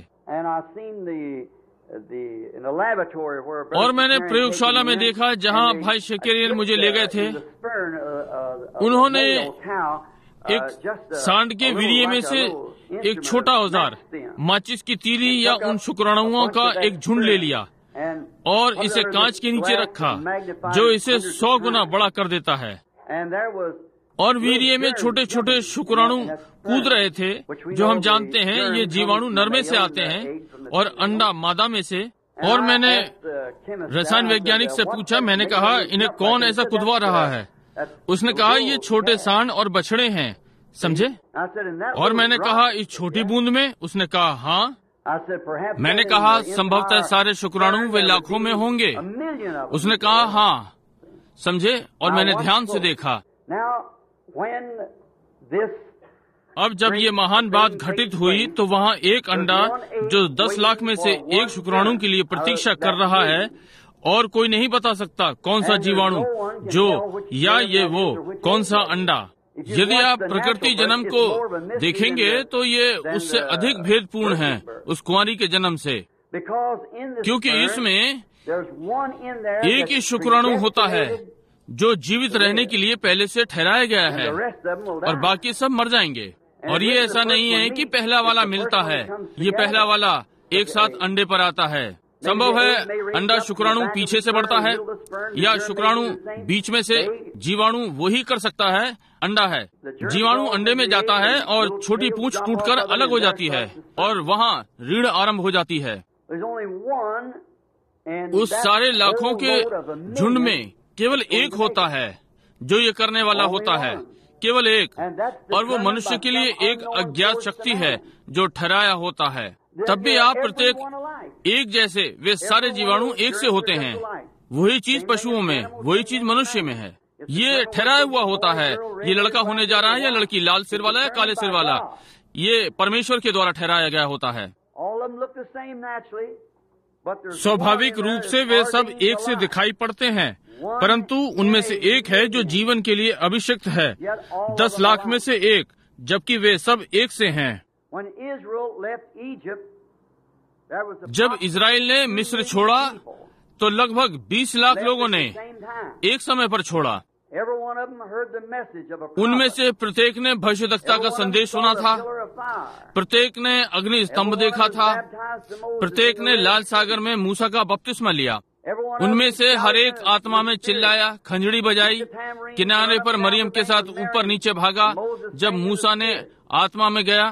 और मैंने प्रयोगशाला में देखा जहां भाई शेकेरियन मुझे ले गए थे। उन्होंने एक सांड के वीर्य में से एक छोटा औजार, माचिस की तीली या उन शुक्राणुओं का एक झुंड ले लिया और इसे कांच के नीचे रखा, जो इसे 100 गुना बड़ा कर देता है। और वीर्य में छोटे छोटे शुक्राणु कूद रहे थे, जो हम जानते हैं ये जीवाणु नर में से आते हैं और अंडा मादा में से। और मैंने रसायन वैज्ञानिक से पूछा, मैंने कहा इन्हें कौन ऐसा कुदवा रहा है? उसने कहा ये छोटे सांड और बछड़े हैं, समझे? और मैंने कहा इस छोटी बूंद में? उसने कहा हाँ। मैंने कहा संभवतः सारे शुक्राणु वे लाखों में होंगे। उसने कहा हाँ, समझे? और मैंने ध्यान से देखा। अब जब ये महान बात घटित हुई तो वहाँ एक अंडा जो 10 लाख में से एक शुक्राणु के लिए प्रतीक्षा कर रहा है, और कोई नहीं बता सकता कौन सा जीवाणु जो या ये वो कौन सा अंडा। यदि आप प्रकृति जन्म को देखेंगे तो ये उससे अधिक भेदपूर्ण है उस कुंवारी के जन्म से, क्योंकि इसमें एक ही शुक्राणु होता है जो जीवित रहने के लिए पहले से ठहराया गया है, और बाकी सब मर जाएंगे। और ये ऐसा नहीं है कि पहला वाला मिलता है, ये पहला वाला एक साथ अंडे पर आता है। संभव है अंडा शुक्राणु पीछे से बढ़ता है, या शुक्राणु बीच में से। जीवाणु वही कर सकता है, अंडा है। जीवाणु अंडे में जाता है और छोटी पूंछ टूटकर अलग हो जाती है, और वहाँ रीढ़ आरंभ हो जाती है। उस सारे लाखों के झुंड में केवल एक होता है जो ये करने वाला होता है, केवल एक। और वो मनुष्य के लिए एक अज्ञात शक्ति है जो ठहराया होता है। तब भी आप प्रत्येक एक जैसे, वे सारे जीवाणु एक से होते हैं। वही चीज पशुओं में, वही चीज मनुष्य में है। ये ठहराया हुआ होता है, ये लड़का होने जा रहा है या लड़की, लाल सिर वाला या काले सिर वाला, ये परमेश्वर के द्वारा ठहराया गया होता है। स्वाभाविक रूप से वे सब एक से दिखाई पड़ते हैं, परंतु उनमें से एक है जो जीवन के लिए अभिषिक्त है, 10 लाख में से एक, जबकि वे सब एक से हैं। जब इजराइल ने मिस्र छोड़ा तो लगभग 20 लाख लोगों ने एक समय पर छोड़ा। उनमें से प्रत्येक ने भविष्यद्वक्ता का संदेश सुना था, प्रत्येक ने अग्नि स्तंभ देखा था, प्रत्येक ने लाल सागर में मूसा का बपतिस्मा लिया। उनमें से हर एक आत्मा में चिल्लाया, खंजड़ी बजाई, किनारे पर मरियम के साथ ऊपर नीचे भागा जब मूसा ने आत्मा में गया।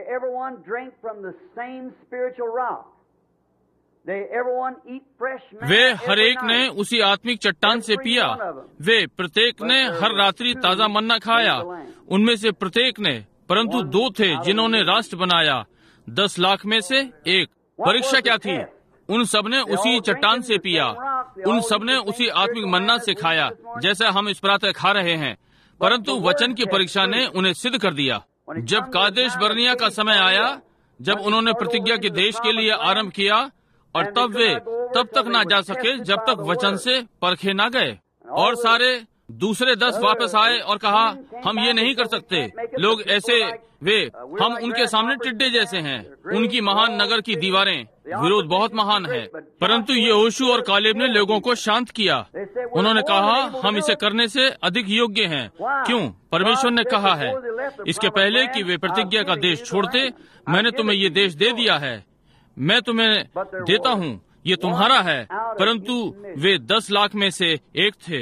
वे हर एक ने उसी आत्मिक चट्टान से पिया। वे प्रत्येक ने हर रात्रि ताजा मन्ना खाया। उनमें से प्रत्येक ने, परंतु 2 थे जिन्होंने राष्ट्र बनाया, 10 लाख में से एक। परीक्षा क्या थी? उन सब ने उसी चट्टान से पिया, उन सब ने उसी आत्मिक मन्ना से खाया जैसा हम इस प्रातः खा रहे हैं। परंतु वचन की परीक्षा ने उन्हें सिद्ध कर दिया। जब कादेश बर्निया का समय आया, जब उन्होंने प्रतिज्ञा के देश के लिए आरंभ किया, और तब वे तब तक ना जा सके जब तक वचन से परखे ना गए। और सारे दूसरे 10 वापस आए और कहा, हम ये नहीं कर सकते, लोग ऐसे हम उनके सामने टिड्डे जैसे हैं, उनकी महान नगर की दीवारें, विरोध बहुत महान है। परंतु यहोशू और कालेब ने लोगों को शांत किया। उन्होंने कहा, हम इसे करने से अधिक योग्य हैं। क्यों? परमेश्वर ने कहा है, इसके पहले कि वे प्रतिज्ञा का देश छोड़ते, मैंने तुम्हें ये देश दे दिया है, मैं तुम्हें देता हूँ, ये तुम्हारा है। परंतु वे 10 लाख में से एक थे।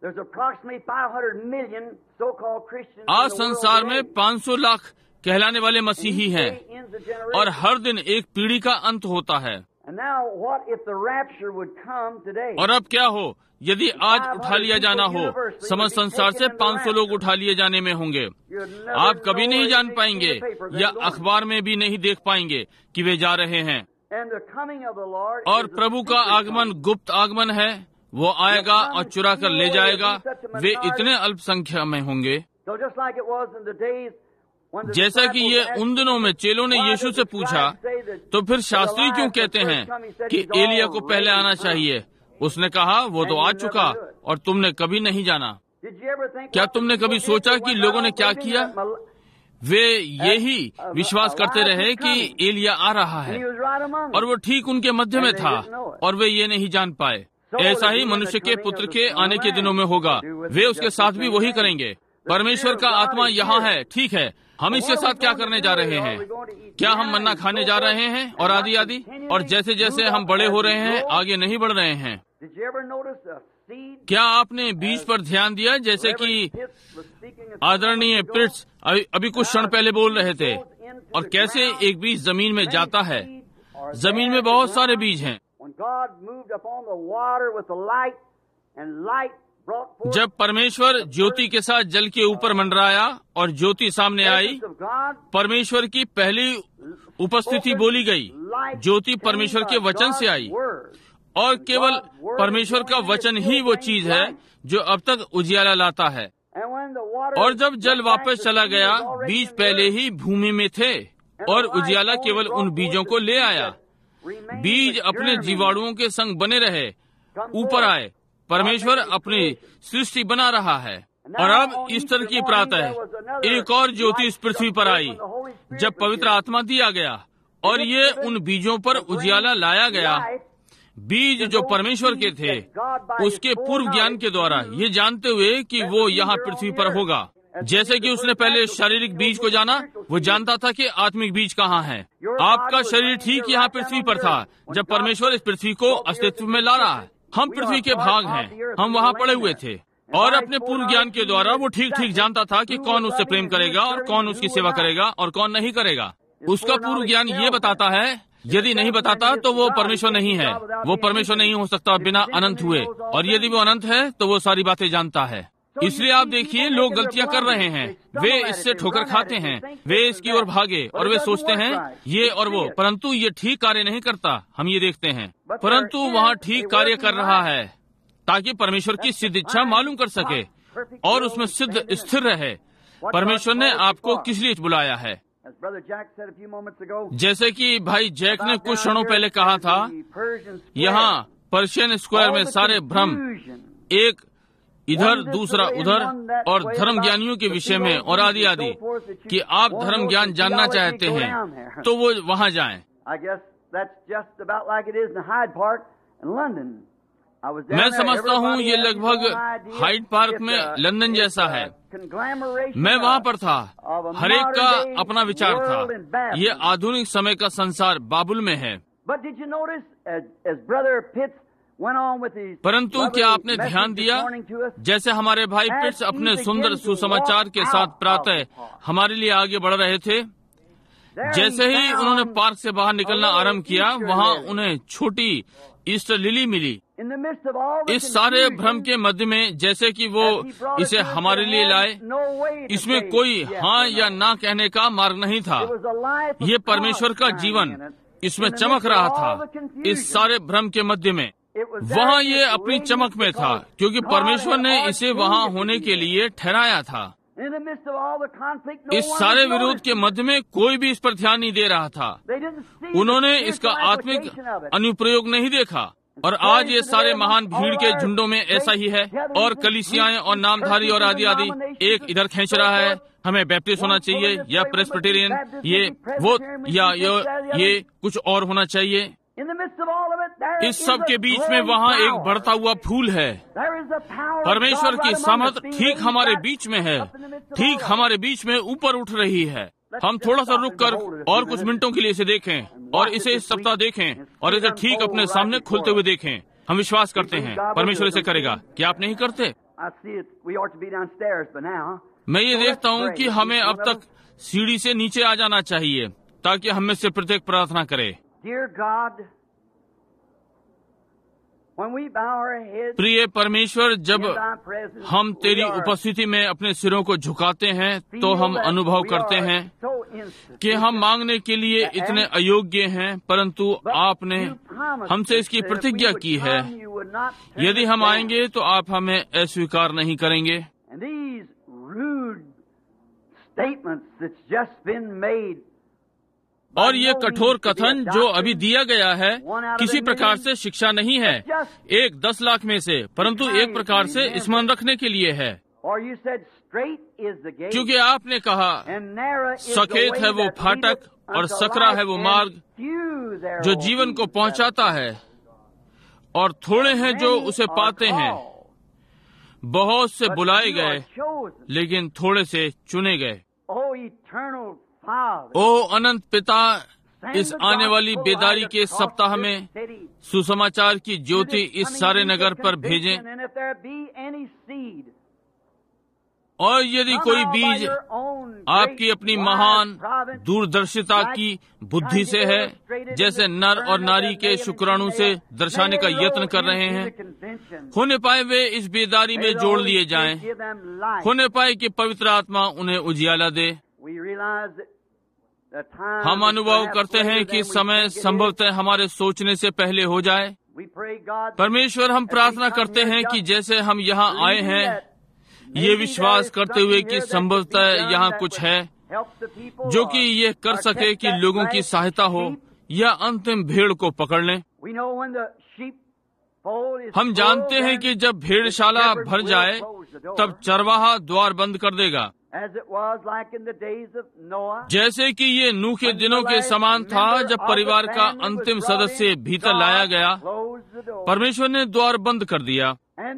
आज संसार में 500 लाख कहलाने वाले मसीही हैं, और हर दिन एक पीढ़ी का अंत होता है। और अब क्या हो यदि आज उठा लिया जाना हो? समस्त संसार से 500 लोग उठा लिए जाने में होंगे। आप कभी नहीं जान पाएंगे या अखबार में भी नहीं देख पाएंगे कि वे जा रहे हैं। और प्रभु का आगमन गुप्त आगमन है, वो आएगा और चुरा कर ले जाएगा। वे इतने अल्पसंख्या में होंगे। जैसा कि ये उन दिनों में चेलों ने यीशु से पूछा, तो फिर शास्त्री क्यों कहते हैं कि एलिया को पहले आना चाहिए? उसने कहा, वो तो आ चुका और तुमने कभी नहीं जाना। क्या तुमने कभी सोचा कि लोगों ने क्या किया? वे यही विश्वास करते रहे कि एलिया आ रहा है, और वो ठीक उनके मध्य में था, और वे ये नहीं जान पाए। ऐसा ही मनुष्य के पुत्र के आने के दिनों में होगा। वे उसके साथ भी वही करेंगे। परमेश्वर का आत्मा यहाँ है, ठीक है, हम इसके साथ क्या करने जा रहे हैं? क्या हम मन्ना खाने जा रहे हैं और आदि आदि? और जैसे जैसे हम बड़े हो रहे हैं, आगे नहीं बढ़ रहे हैं। क्या आपने बीज पर ध्यान दिया? जैसे कि आदरणीय पिट्स अभी कुछ क्षण पहले बोल रहे थे, और कैसे एक बीज जमीन में जाता है। जमीन में बहुत सारे बीज हैं। जब परमेश्वर ज्योति के साथ जल के ऊपर मंडराया और ज्योति सामने आई, परमेश्वर की पहली उपस्थिति बोली गई। ज्योति परमेश्वर के वचन से आई, और केवल परमेश्वर का वचन ही वो चीज है जो अब तक उजियाला लाता है। और जब जल वापस चला गया, बीज पहले ही भूमि में थे, और उजियाला केवल उन बीजों को ले आया। बीज अपने जीवाणुओं के संग बने रहे, ऊपर आए। परमेश्वर अपनी सृष्टि बना रहा है। और अब ईस्टर की प्रातः एक और ज्योति इस पृथ्वी पर आई, जब पवित्र आत्मा दिया गया, और ये उन बीजों पर उजियाला लाया गया। बीज जो परमेश्वर के थे, उसके पूर्व ज्ञान के द्वारा, ये जानते हुए कि वो यहाँ पृथ्वी पर होगा। जैसे कि उसने पहले शारीरिक बीज को जाना, वो जानता था कि आत्मिक बीज कहाँ है। आपका शरीर ठीक यहाँ पृथ्वी पर था जब परमेश्वर इस पृथ्वी को अस्तित्व में ला रहा है। हम पृथ्वी के भाग हैं, हम वहाँ पड़े हुए थे, और अपने पूर्व ज्ञान के द्वारा वो ठीक ठीक जानता था कि कौन उससे प्रेम करेगा और कौन उसकी सेवा करेगा और कौन नहीं करेगा। उसका पूर्व ज्ञान ये बताता है। यदि नहीं बताता तो वो परमेश्वर नहीं है। वो परमेश्वर नहीं हो सकता बिना अनंत हुए, और यदि वो अनंत है तो वो सारी बातें जानता है। इसलिए आप देखिए, लोग गलतियां कर रहे हैं, वे इससे ठोकर खाते हैं, वे इसकी ओर भागे, और वे सोचते हैं ये और वो, परंतु ये ठीक कार्य नहीं करता। हम ये देखते हैं, परंतु वहाँ ठीक कार्य कर रहा है, ताकि परमेश्वर की सिद्ध इच्छा मालूम कर सके और उसमें सिद्ध स्थिर रहे। परमेश्वर ने आपको किस लिए बुलाया है? जैसे कि भाई जैक ने कुछ क्षणों पहले कहा था, यहाँ पर्शियन स्क्वायर में सारे भ्रम, एक इधर दूसरा उधर, और धर्म ज्ञानियों के विषय में और आदि आदि, कि आप धर्म ज्ञान जानना चाहते हैं तो वो वहाँ जाएं। मैं समझता हूँ ये लगभग हाइड पार्क में लंदन जैसा है। मैं वहाँ पर था। हरेक का अपना विचार था। ये आधुनिक समय का संसार बाबुल में है। परंतु क्या आपने ध्यान दिया, जैसे हमारे भाई पिट्स अपने सुंदर सुसमाचार के साथ प्रातः हमारे लिए आगे बढ़ रहे थे, जैसे ही उन्होंने पार्क से बाहर निकलना आरंभ किया, वहाँ उन्हें छोटी ईस्टर लिली मिली। इस सारे भ्रम के मध्य में, जैसे कि वो इसे हमारे लिए लाए, इसमें कोई हाँ या ना कहने का मार्ग नहीं था। ये परमेश्वर का जीवन इसमें चमक रहा था। इस सारे भ्रम के मध्य में वहाँ ये अपनी चमक में था, क्योंकि परमेश्वर ने इसे वहाँ होने के लिए ठहराया था। इस सारे विरोध के मध्य में कोई भी इस पर ध्यान नहीं दे रहा था। उन्होंने इसका आत्मिक अनुप्रयोग नहीं देखा। और आज ये सारे महान भीड़ के झुंडों में ऐसा ही है, और कलीसियाएं और नामधारी और आदि आदि एक इधर खींच रहा है, हमें बैप्टिस्ट होना चाहिए या प्रेस्बिटेरियन, ये वो या ये कुछ और होना चाहिए। इस सब के बीच में वहाँ एक बढ़ता हुआ फूल है। परमेश्वर की सामर्थ ठीक हमारे बीच में है, ठीक हमारे बीच में ऊपर उठ रही है। हम थोड़ा सा रुक कर और कुछ मिनटों के लिए इसे देखें, और इसे इस सप्ताह देखें, और इसे ठीक अपने सामने खुलते हुए देखें। हम विश्वास करते हैं परमेश्वर इसे करेगा। क्या आप नहीं करते? मैं ये देखता हूँ कि हमें अब तक सीढ़ी से नीचे आ जाना चाहिए, ताकि हम में से प्रत्येक प्रार्थना करे। प्रिय परमेश्वर, जब हम तेरी उपस्थिति में अपने सिरों को झुकाते हैं तो हम अनुभव करते हैं कि हम मांगने के लिए इतने अयोग्य हैं, परंतु आपने हमसे इसकी प्रतिज्ञा की है, यदि हम आएंगे तो आप हमें अस्वीकार नहीं करेंगे। और ये कठोर कथन जो अभी दिया गया है किसी प्रकार से शिक्षा नहीं है, एक 10 लाख में से, परंतु एक प्रकार से स्मरण रखने के लिए है। क्योंकि आपने कहा सकेत है वो फाटक और सकरा है वो मार्ग जो जीवन को पहुंचाता है, और थोड़े हैं जो उसे पाते हैं। बहुत से बुलाए गए लेकिन थोड़े से चुने गए। ओ अनंत पिता, इस आने वाली बेदारी के सप्ताह में सुसमाचार की ज्योति इस सारे नगर पर भेजें, और यदि कोई बीज आपकी अपनी महान दूरदर्शिता की बुद्धि से है, जैसे नर और नारी के शुक्राणु से दर्शाने का यत्न कर रहे हैं, होने पाए वे इस बेदारी में जोड़ लिए जाएं, होने पाए कि पवित्र आत्मा उन्हें उजियाला दे। हम अनुभव करते हैं कि समय संभवतः हमारे सोचने से पहले हो जाए। परमेश्वर, हम प्रार्थना करते हैं कि जैसे हम यहाँ आए हैं, ये विश्वास करते हुए कि संभवतः यहाँ कुछ है जो कि ये कर सके कि लोगों की सहायता हो या अंतिम भेड़ को पकड़ लें। हम जानते हैं कि जब भेड़शाला भर जाए तब चरवाहा द्वार बंद कर देगा, जैसे कि ये नूह के दिनों के समान था जब परिवार का अंतिम सदस्य भीतर लाया गया। परमेश्वर ने द्वार बंद कर दिया।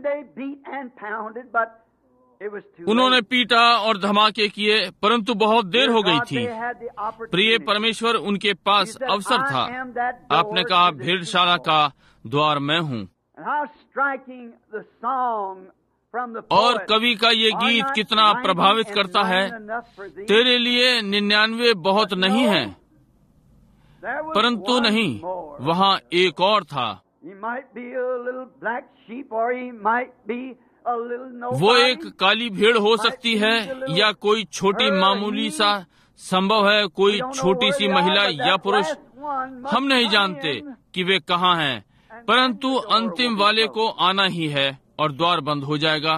उन्होंने पीटा और धमाके किए, परंतु बहुत देर हो गई थी। प्रिय परमेश्वर, उनके पास अवसर था। आपने कहा भेड़शाला का द्वार मैं हूँ। और कवि का ये गीत कितना प्रभावित करता है। तेरे लिए 99 बहुत नहीं है, परंतु नहीं, वहाँ एक और था। वो एक काली भेड़ हो सकती है या कोई छोटी मामूली सा संभव है, कोई छोटी सी महिला या पुरुष। हम नहीं जानते कि वे कहाँ हैं, परंतु अंतिम वाले को आना ही है और द्वार बंद हो जाएगा।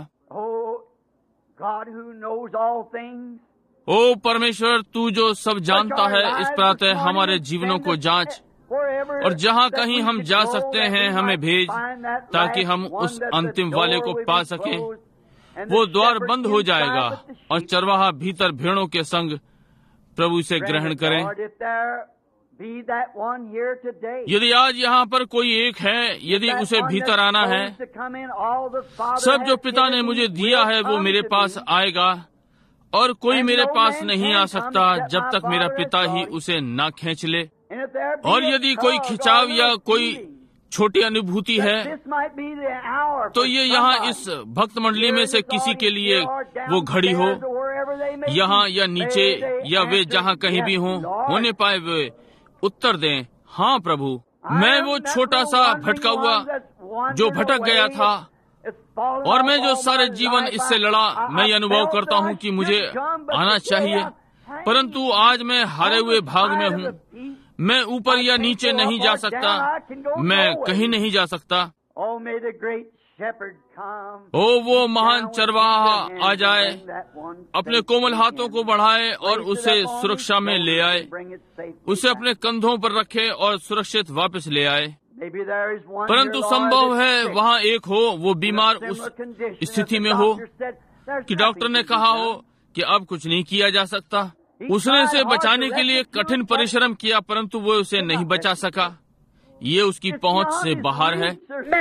ओ परमेश्वर, तू जो सब जानता है, इस प्रातः हमारे जीवनों को जांच, और जहाँ कहीं हम जा सकते हैं हमें भेज, ताकि हम उस अंतिम वाले को पा सकें। वो द्वार बंद हो जाएगा और चरवाहा भीतर भेड़ों के संग प्रभु से ग्रहण करें। यदि आज यहाँ पर कोई एक है, यदि उसे भीतर आना है, सब जो पिता ने मुझे दिया है वो मेरे पास आएगा, और कोई मेरे पास नहीं आ सकता जब तक मेरा पिता ही उसे ना खींच ले। और यदि कोई खिंचाव या कोई छोटी अनुभूति है, तो ये यहाँ इस भक्त मंडली में से किसी के लिए वो घड़ी हो, यहाँ या नीचे या वे जहाँ कहीं भी हों, होने पाए वे उत्तर दें, हाँ प्रभु, मैं वो छोटा सा भटका हुआ जो भटक गया था, और मैं जो सारे जीवन इससे लड़ा। मैं ये अनुभव करता हूँ कि मुझे आना चाहिए, परंतु आज मैं हारे हुए भाग में हूँ। मैं ऊपर या नीचे नहीं जा सकता, मैं कहीं नहीं जा सकता। ओ वो महान चरवाहा आ जाए, अपने कोमल हाथों को बढ़ाए और उसे सुरक्षा में ले आए, उसे अपने कंधों पर रखे और सुरक्षित वापस ले आए। परंतु संभव है वहाँ एक हो, वो बीमार उस स्थिति में हो कि डॉक्टर ने कहा हो कि अब कुछ नहीं किया जा सकता। उसने इसे बचाने के लिए कठिन परिश्रम किया, परंतु वो उसे नहीं बचा सका। ये उसकी पहुंच से बाहर है।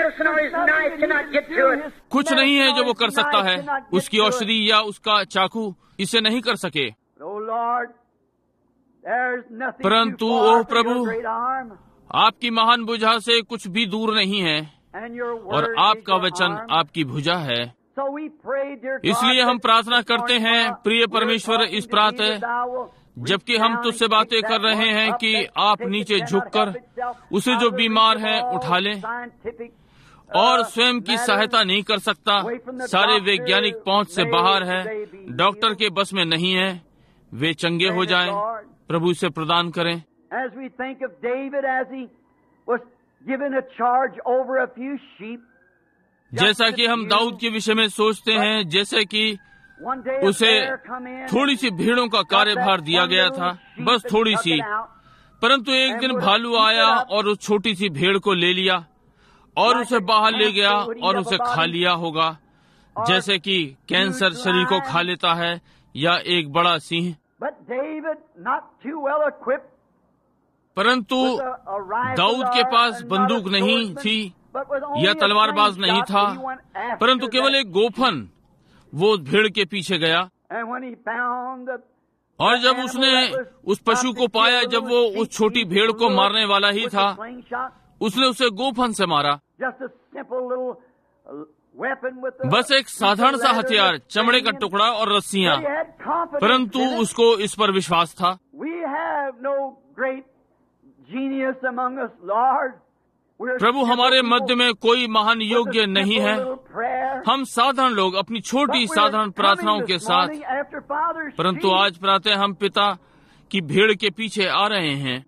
कुछ नहीं है जो वो कर सकता है। उसकी औषधि या उसका चाकू इसे नहीं कर सके। परंतु ओह प्रभु, आपकी महान भुजा से कुछ भी दूर नहीं है और आपका वचन आपकी भुजा है। इसलिए हम प्रार्थना करते हैं, प्रिय परमेश्वर, इस प्रातः जबकि हम तुझसे बातें कर रहे हैं कि आप नीचे झुककर उसे जो बीमार है उठा लें और स्वयं की सहायता नहीं कर सकता, सारे वैज्ञानिक पहुंच से बाहर है, डॉक्टर के बस में नहीं है, वे चंगे हो जाएं। प्रभु इसे प्रदान करें। जैसा कि हम दाऊद के विषय में सोचते हैं, जैसे कि उसे थोड़ी सी भीड़ों का कार्यभार दिया गया था, बस थोड़ी सी, परंतु एक दिन भालू आया और उस छोटी सी भेड़ को ले लिया और उसे बाहर ले गया और उसे खा लिया होगा, जैसे कि कैंसर शरीर को खा लेता है या एक बड़ा सिंह। परंतु दाऊद के पास बंदूक नहीं थी या तलवारबाज नहीं था, परंतु केवल एक गोफन। वो भेड़ के पीछे गया और जब उसने उस पशु को पाया, जब वो उस छोटी भेड़ को मारने वाला ही था, उसने उसे गोफन से मारा। बस एक साधारण सा हथियार, चमड़े का टुकड़ा और रस्सियां, परंतु उसको इस पर विश्वास था। प्रभु, हमारे मध्य में कोई महान योग्य नहीं है। हम साधारण लोग अपनी छोटी साधारण प्रार्थनाओं के साथ, परंतु आज प्रातः हम पिता की भेड़ के पीछे आ रहे हैं।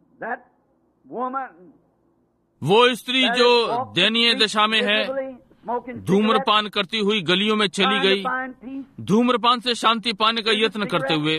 वो स्त्री जो दयनीय दशा में है, धूम्रपान करती हुई गलियों में चली गई, धूम्रपान से शांति पाने का यत्न करते हुए।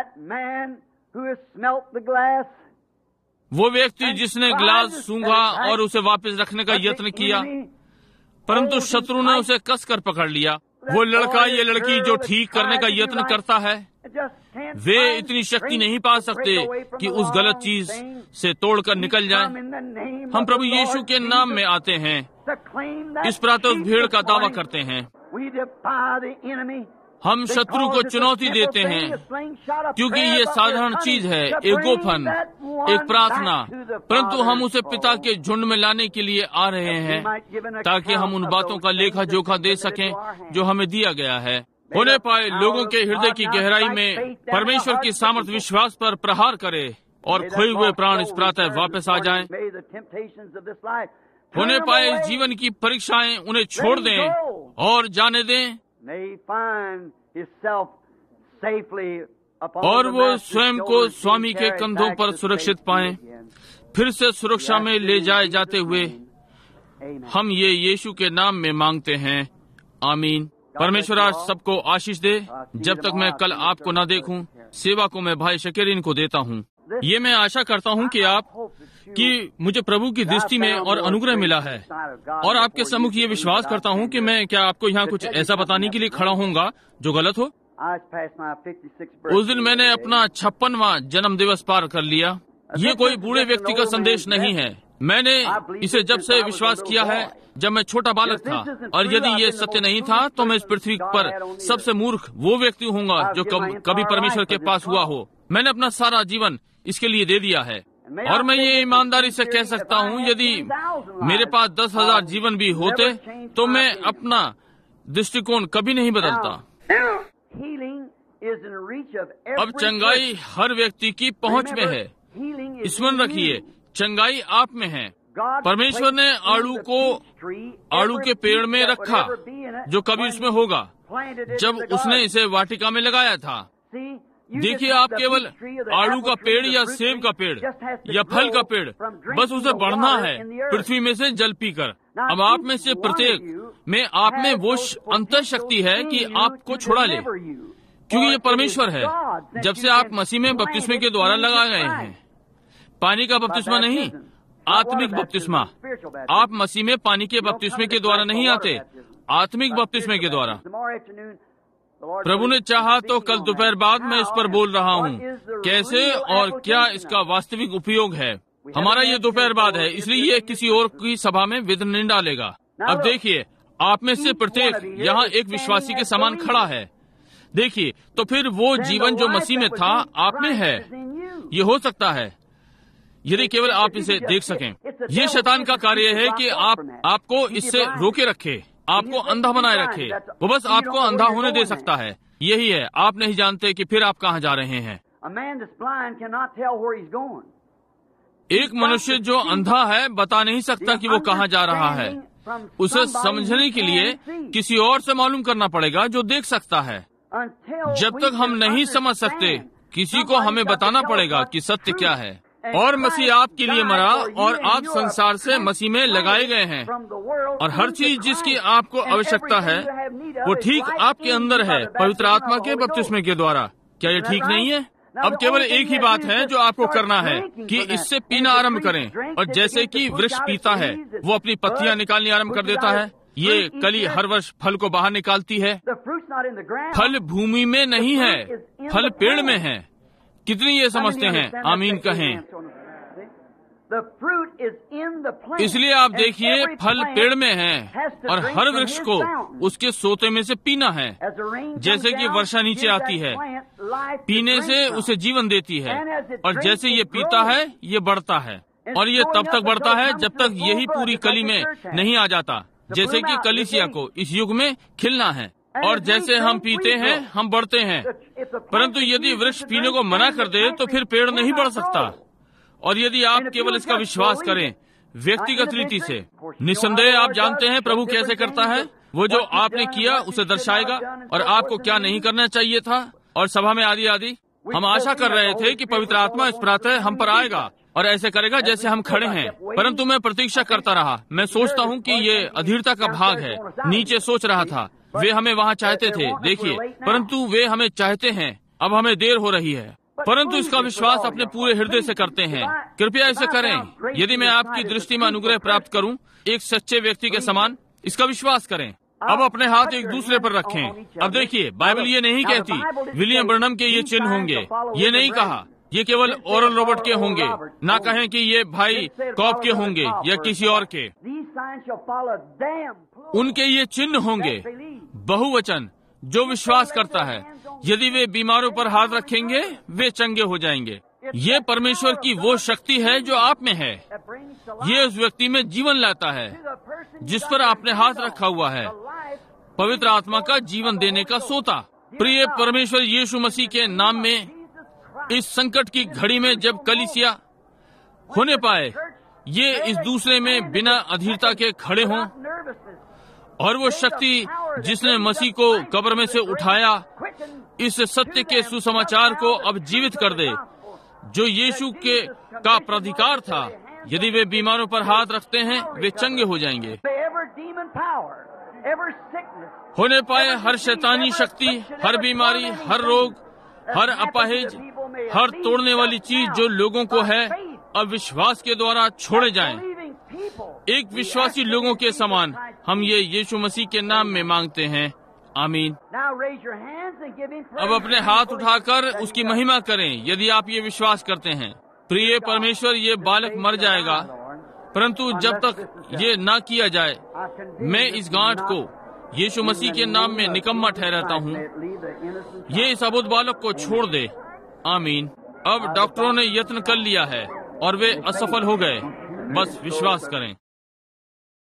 वो व्यक्ति जिसने ग्लास सूंघा और उसे वापस रखने का यत्न किया, परंतु शत्रु ने उसे कसकर पकड़ लिया। वो लड़का या लड़की जो ठीक करने का यत्न करता है, वे इतनी शक्ति नहीं पा सकते कि उस गलत चीज से तोड़कर निकल जाएं। हम प्रभु यीशु के नाम में आते हैं, इस प्रातः उस भेड़ का दावा करते हैं। हम शत्रु को चुनौती देते हैं, क्योंकि ये साधारण चीज है, एक गोफन, एक प्रार्थना, परंतु हम उसे पिता के झुंड में लाने के लिए आ रहे हैं, ताकि हम उन बातों का लेखा जोखा दे सकें जो हमें दिया गया है। होने पाए लोगों के हृदय की गहराई में परमेश्वर की सामर्थ्य विश्वास पर प्रहार करे और खोए हुए प्राण इस प्रातः वापस आ जाएं। होने पाए इस जीवन की परीक्षाएं उन्हें छोड़ दें और जाने दें, और वो स्वयं को स्वामी के कंधों पर सुरक्षित पाएं, फिर से सुरक्षा में ले जाए जाते हुए। हम ये यीशु के नाम में मांगते हैं, आमीन। परमेश्वर आज सबको आशीष दे। जब तक मैं कल आपको न देखूं, सेवा को मैं भाई शकेरिन को देता हूं। ये मैं आशा करता हूं कि मुझे प्रभु की दृष्टि में और अनुग्रह मिला है, और आपके सम्मुख ये विश्वास करता हूं कि मैं क्या आपको यहाँ कुछ ऐसा बताने के लिए खड़ा होऊंगा जो गलत हो। उस दिन मैंने अपना 56वां जन्म दिवस पार कर लिया। ये कोई बूढ़े व्यक्ति का संदेश नहीं है। मैंने इसे जब से विश्वास किया है जब मैं छोटा बालक था, और यदि ये सत्य नहीं था तो मैं इस पृथ्वी पर सबसे मूर्ख वो व्यक्ति होऊंगा जो कभी परमेश्वर के पास हुआ हो। मैंने अपना सारा जीवन इसके लिए दे दिया है, और मैं ये ईमानदारी से कह सकता हूँ, यदि मेरे पास 10,000 जीवन भी होते तो मैं अपना दृष्टिकोण कभी नहीं बदलता। अब चंगाई हर व्यक्ति की पहुंच में है। स्मरण रखिए, चंगाई आप में है। परमेश्वर ने आड़ू के पेड़ में रखा जो कभी उसमें होगा, जब उसने इसे वाटिका में लगाया था। देखिए, आप केवल आड़ू का पेड़ या सेब का पेड़ या फल का पेड़, बस उसे बढ़ना है पृथ्वी में से जल पीकर। अब आप में से प्रत्येक में आप में वो अंतर शक्ति है कि आपको छुड़ा ले, क्योंकि ये परमेश्वर है। जब से आप मसीह में बपतिस्मे के द्वारा लगाए गए हैं, पानी का बपतिस्मा नहीं, आत्मिक बपतिस्मा। आप मसीह में पानी के बपतिस्मे के द्वारा नहीं आते, आत्मिक बपतिस्मे के द्वारा। प्रभु ने चाहा तो कल दोपहर बाद मैं इस पर बोल रहा हूँ, कैसे और क्या इसका वास्तविक उपयोग है। हमारा ये दोपहर बाद है, इसलिए ये किसी और की सभा में विघ्न नहीं डालेगा। अब देखिए, आप में से प्रत्येक यहाँ एक विश्वासी के समान खड़ा है। देखिए, तो फिर वो जीवन जो मसीह में था आप में है। ये हो सकता है यदि केवल आप इसे देख सकें। ये शैतान का कार्य है कि आपको इससे रोके रखे, आपको अंधा बनाए रखे। वो बस आपको अंधा होने दे सकता है। यही है, आप नहीं जानते कि फिर आप कहाँ जा रहे हैं। एक मनुष्य जो अंधा है बता नहीं सकता कि वो कहाँ जा रहा है। उसे समझने के लिए किसी और से मालूम करना पड़ेगा जो देख सकता है। जब तक हम नहीं समझ सकते, किसी को हमें बताना पड़ेगा कि सत्य क्या है। और मसीह आपके लिए मरा और आप संसार से मसीह में लगाए गए हैं, और हर चीज जिसकी आपको आवश्यकता है वो ठीक आपके अंदर है, पवित्र आत्मा के बपतिस्मे के द्वारा। क्या ये ठीक नहीं है? अब केवल एक ही बात है जो आपको करना है कि इससे पीना आरंभ करें। और जैसे कि वृक्ष पीता है, वो अपनी पत्तियां निकालनी आरंभ कर देता है। ये कली हर वर्ष फल को बाहर निकालती है। फल भूमि में नहीं है, फल पेड़ में है। कितनी ये समझते हैं? आमीन कहें। इसलिए आप देखिए, फल पेड़ में है और हर वृक्ष को उसके सोते में से पीना है। जैसे कि वर्षा नीचे आती है, पीने से उसे जीवन देती है, और जैसे ये पीता है ये बढ़ता है, और ये तब तक बढ़ता है जब तक यही पूरी कली में नहीं आ जाता। जैसे कि कलीसिया को इस युग में खिलना है, और जैसे हम पीते हैं हम बढ़ते हैं। परंतु यदि वृक्ष पीने को मना कर दे तो फिर पेड़ नहीं बढ़ सकता। और यदि आप केवल इसका विश्वास करें व्यक्तिगत रीति से, निसंदेह आप जानते हैं प्रभु कैसे करता है। वो जो आपने किया उसे दर्शाएगा, और आपको क्या नहीं करना चाहिए था, और सभा में आदि आदि। हम आशा कर रहे थे कि पवित्र आत्मा इस प्रातः हम पर आएगा और ऐसे करेगा जैसे हम खड़े हैं, परंतु मैं प्रतीक्षा करता रहा। मैं सोचता हूँ कि ये अधीरता का भाग है। नीचे सोच रहा था, वे हमें वहाँ चाहते थे, देखिए, परंतु वे हमें चाहते हैं। अब हमें देर हो रही है, परंतु इसका विश्वास अपने पूरे हृदय से करते हैं। कृपया इसे करें। यदि मैं आपकी दृष्टि में अनुग्रह प्राप्त करूं, एक सच्चे व्यक्ति के समान इसका विश्वास करें। अब अपने हाथ एक दूसरे पर रखें। अब देखिए, बाइबल ये नहीं कहती विलियम ब्रनम के ये चिन्ह होंगे। ये नहीं कहा ये केवल ओरल रॉबर्ट के होंगे। ना कहें कि ये भाई कॉप के होंगे या किसी और के। उनके ये चिन्ह होंगे, बहुवचन, जो विश्वास करता है। यदि वे बीमारों पर हाथ रखेंगे वे चंगे हो जाएंगे। ये परमेश्वर की वो शक्ति है जो आप में है। ये उस व्यक्ति में जीवन लाता है जिस पर आपने हाथ रखा हुआ है, पवित्र आत्मा का जीवन देने का सोता। प्रिय परमेश्वर यीशु मसीह के नाम में इस संकट की घड़ी में जब कलीसिया होने पाए, ये इस दूसरे में बिना अधीरता के खड़े हों, और वो शक्ति जिसने मसीह को कब्र में से उठाया इस सत्य के सुसमाचार को अब जीवित कर दे, जो यीशु के का प्राधिकार था। यदि वे बीमारों पर हाथ रखते हैं वे चंगे हो जाएंगे। होने पाए हर शैतानी शक्ति, हर बीमारी, हर रोग, हर अपाहिज, हर तोड़ने वाली चीज जो लोगों को है, अब विश्वास के द्वारा छोड़े जाएं। एक विश्वासी लोगों के समान हम ये यीशु मसीह के नाम में मांगते हैं, आमीन। अब अपने हाथ उठाकर उसकी महिमा करें यदि आप ये विश्वास करते हैं। प्रिय परमेश्वर, ये बालक मर जाएगा, परंतु जब तक ये ना किया जाए, मैं इस गांठ को यीशु मसीह के नाम में निकम्मा ठहराता हूँ। ये इस अबुध बालक को छोड़ दे, आमीन। अब डॉक्टरों ने यत्न कर लिया है और वे असफल हो गए। बस विश्वास करें।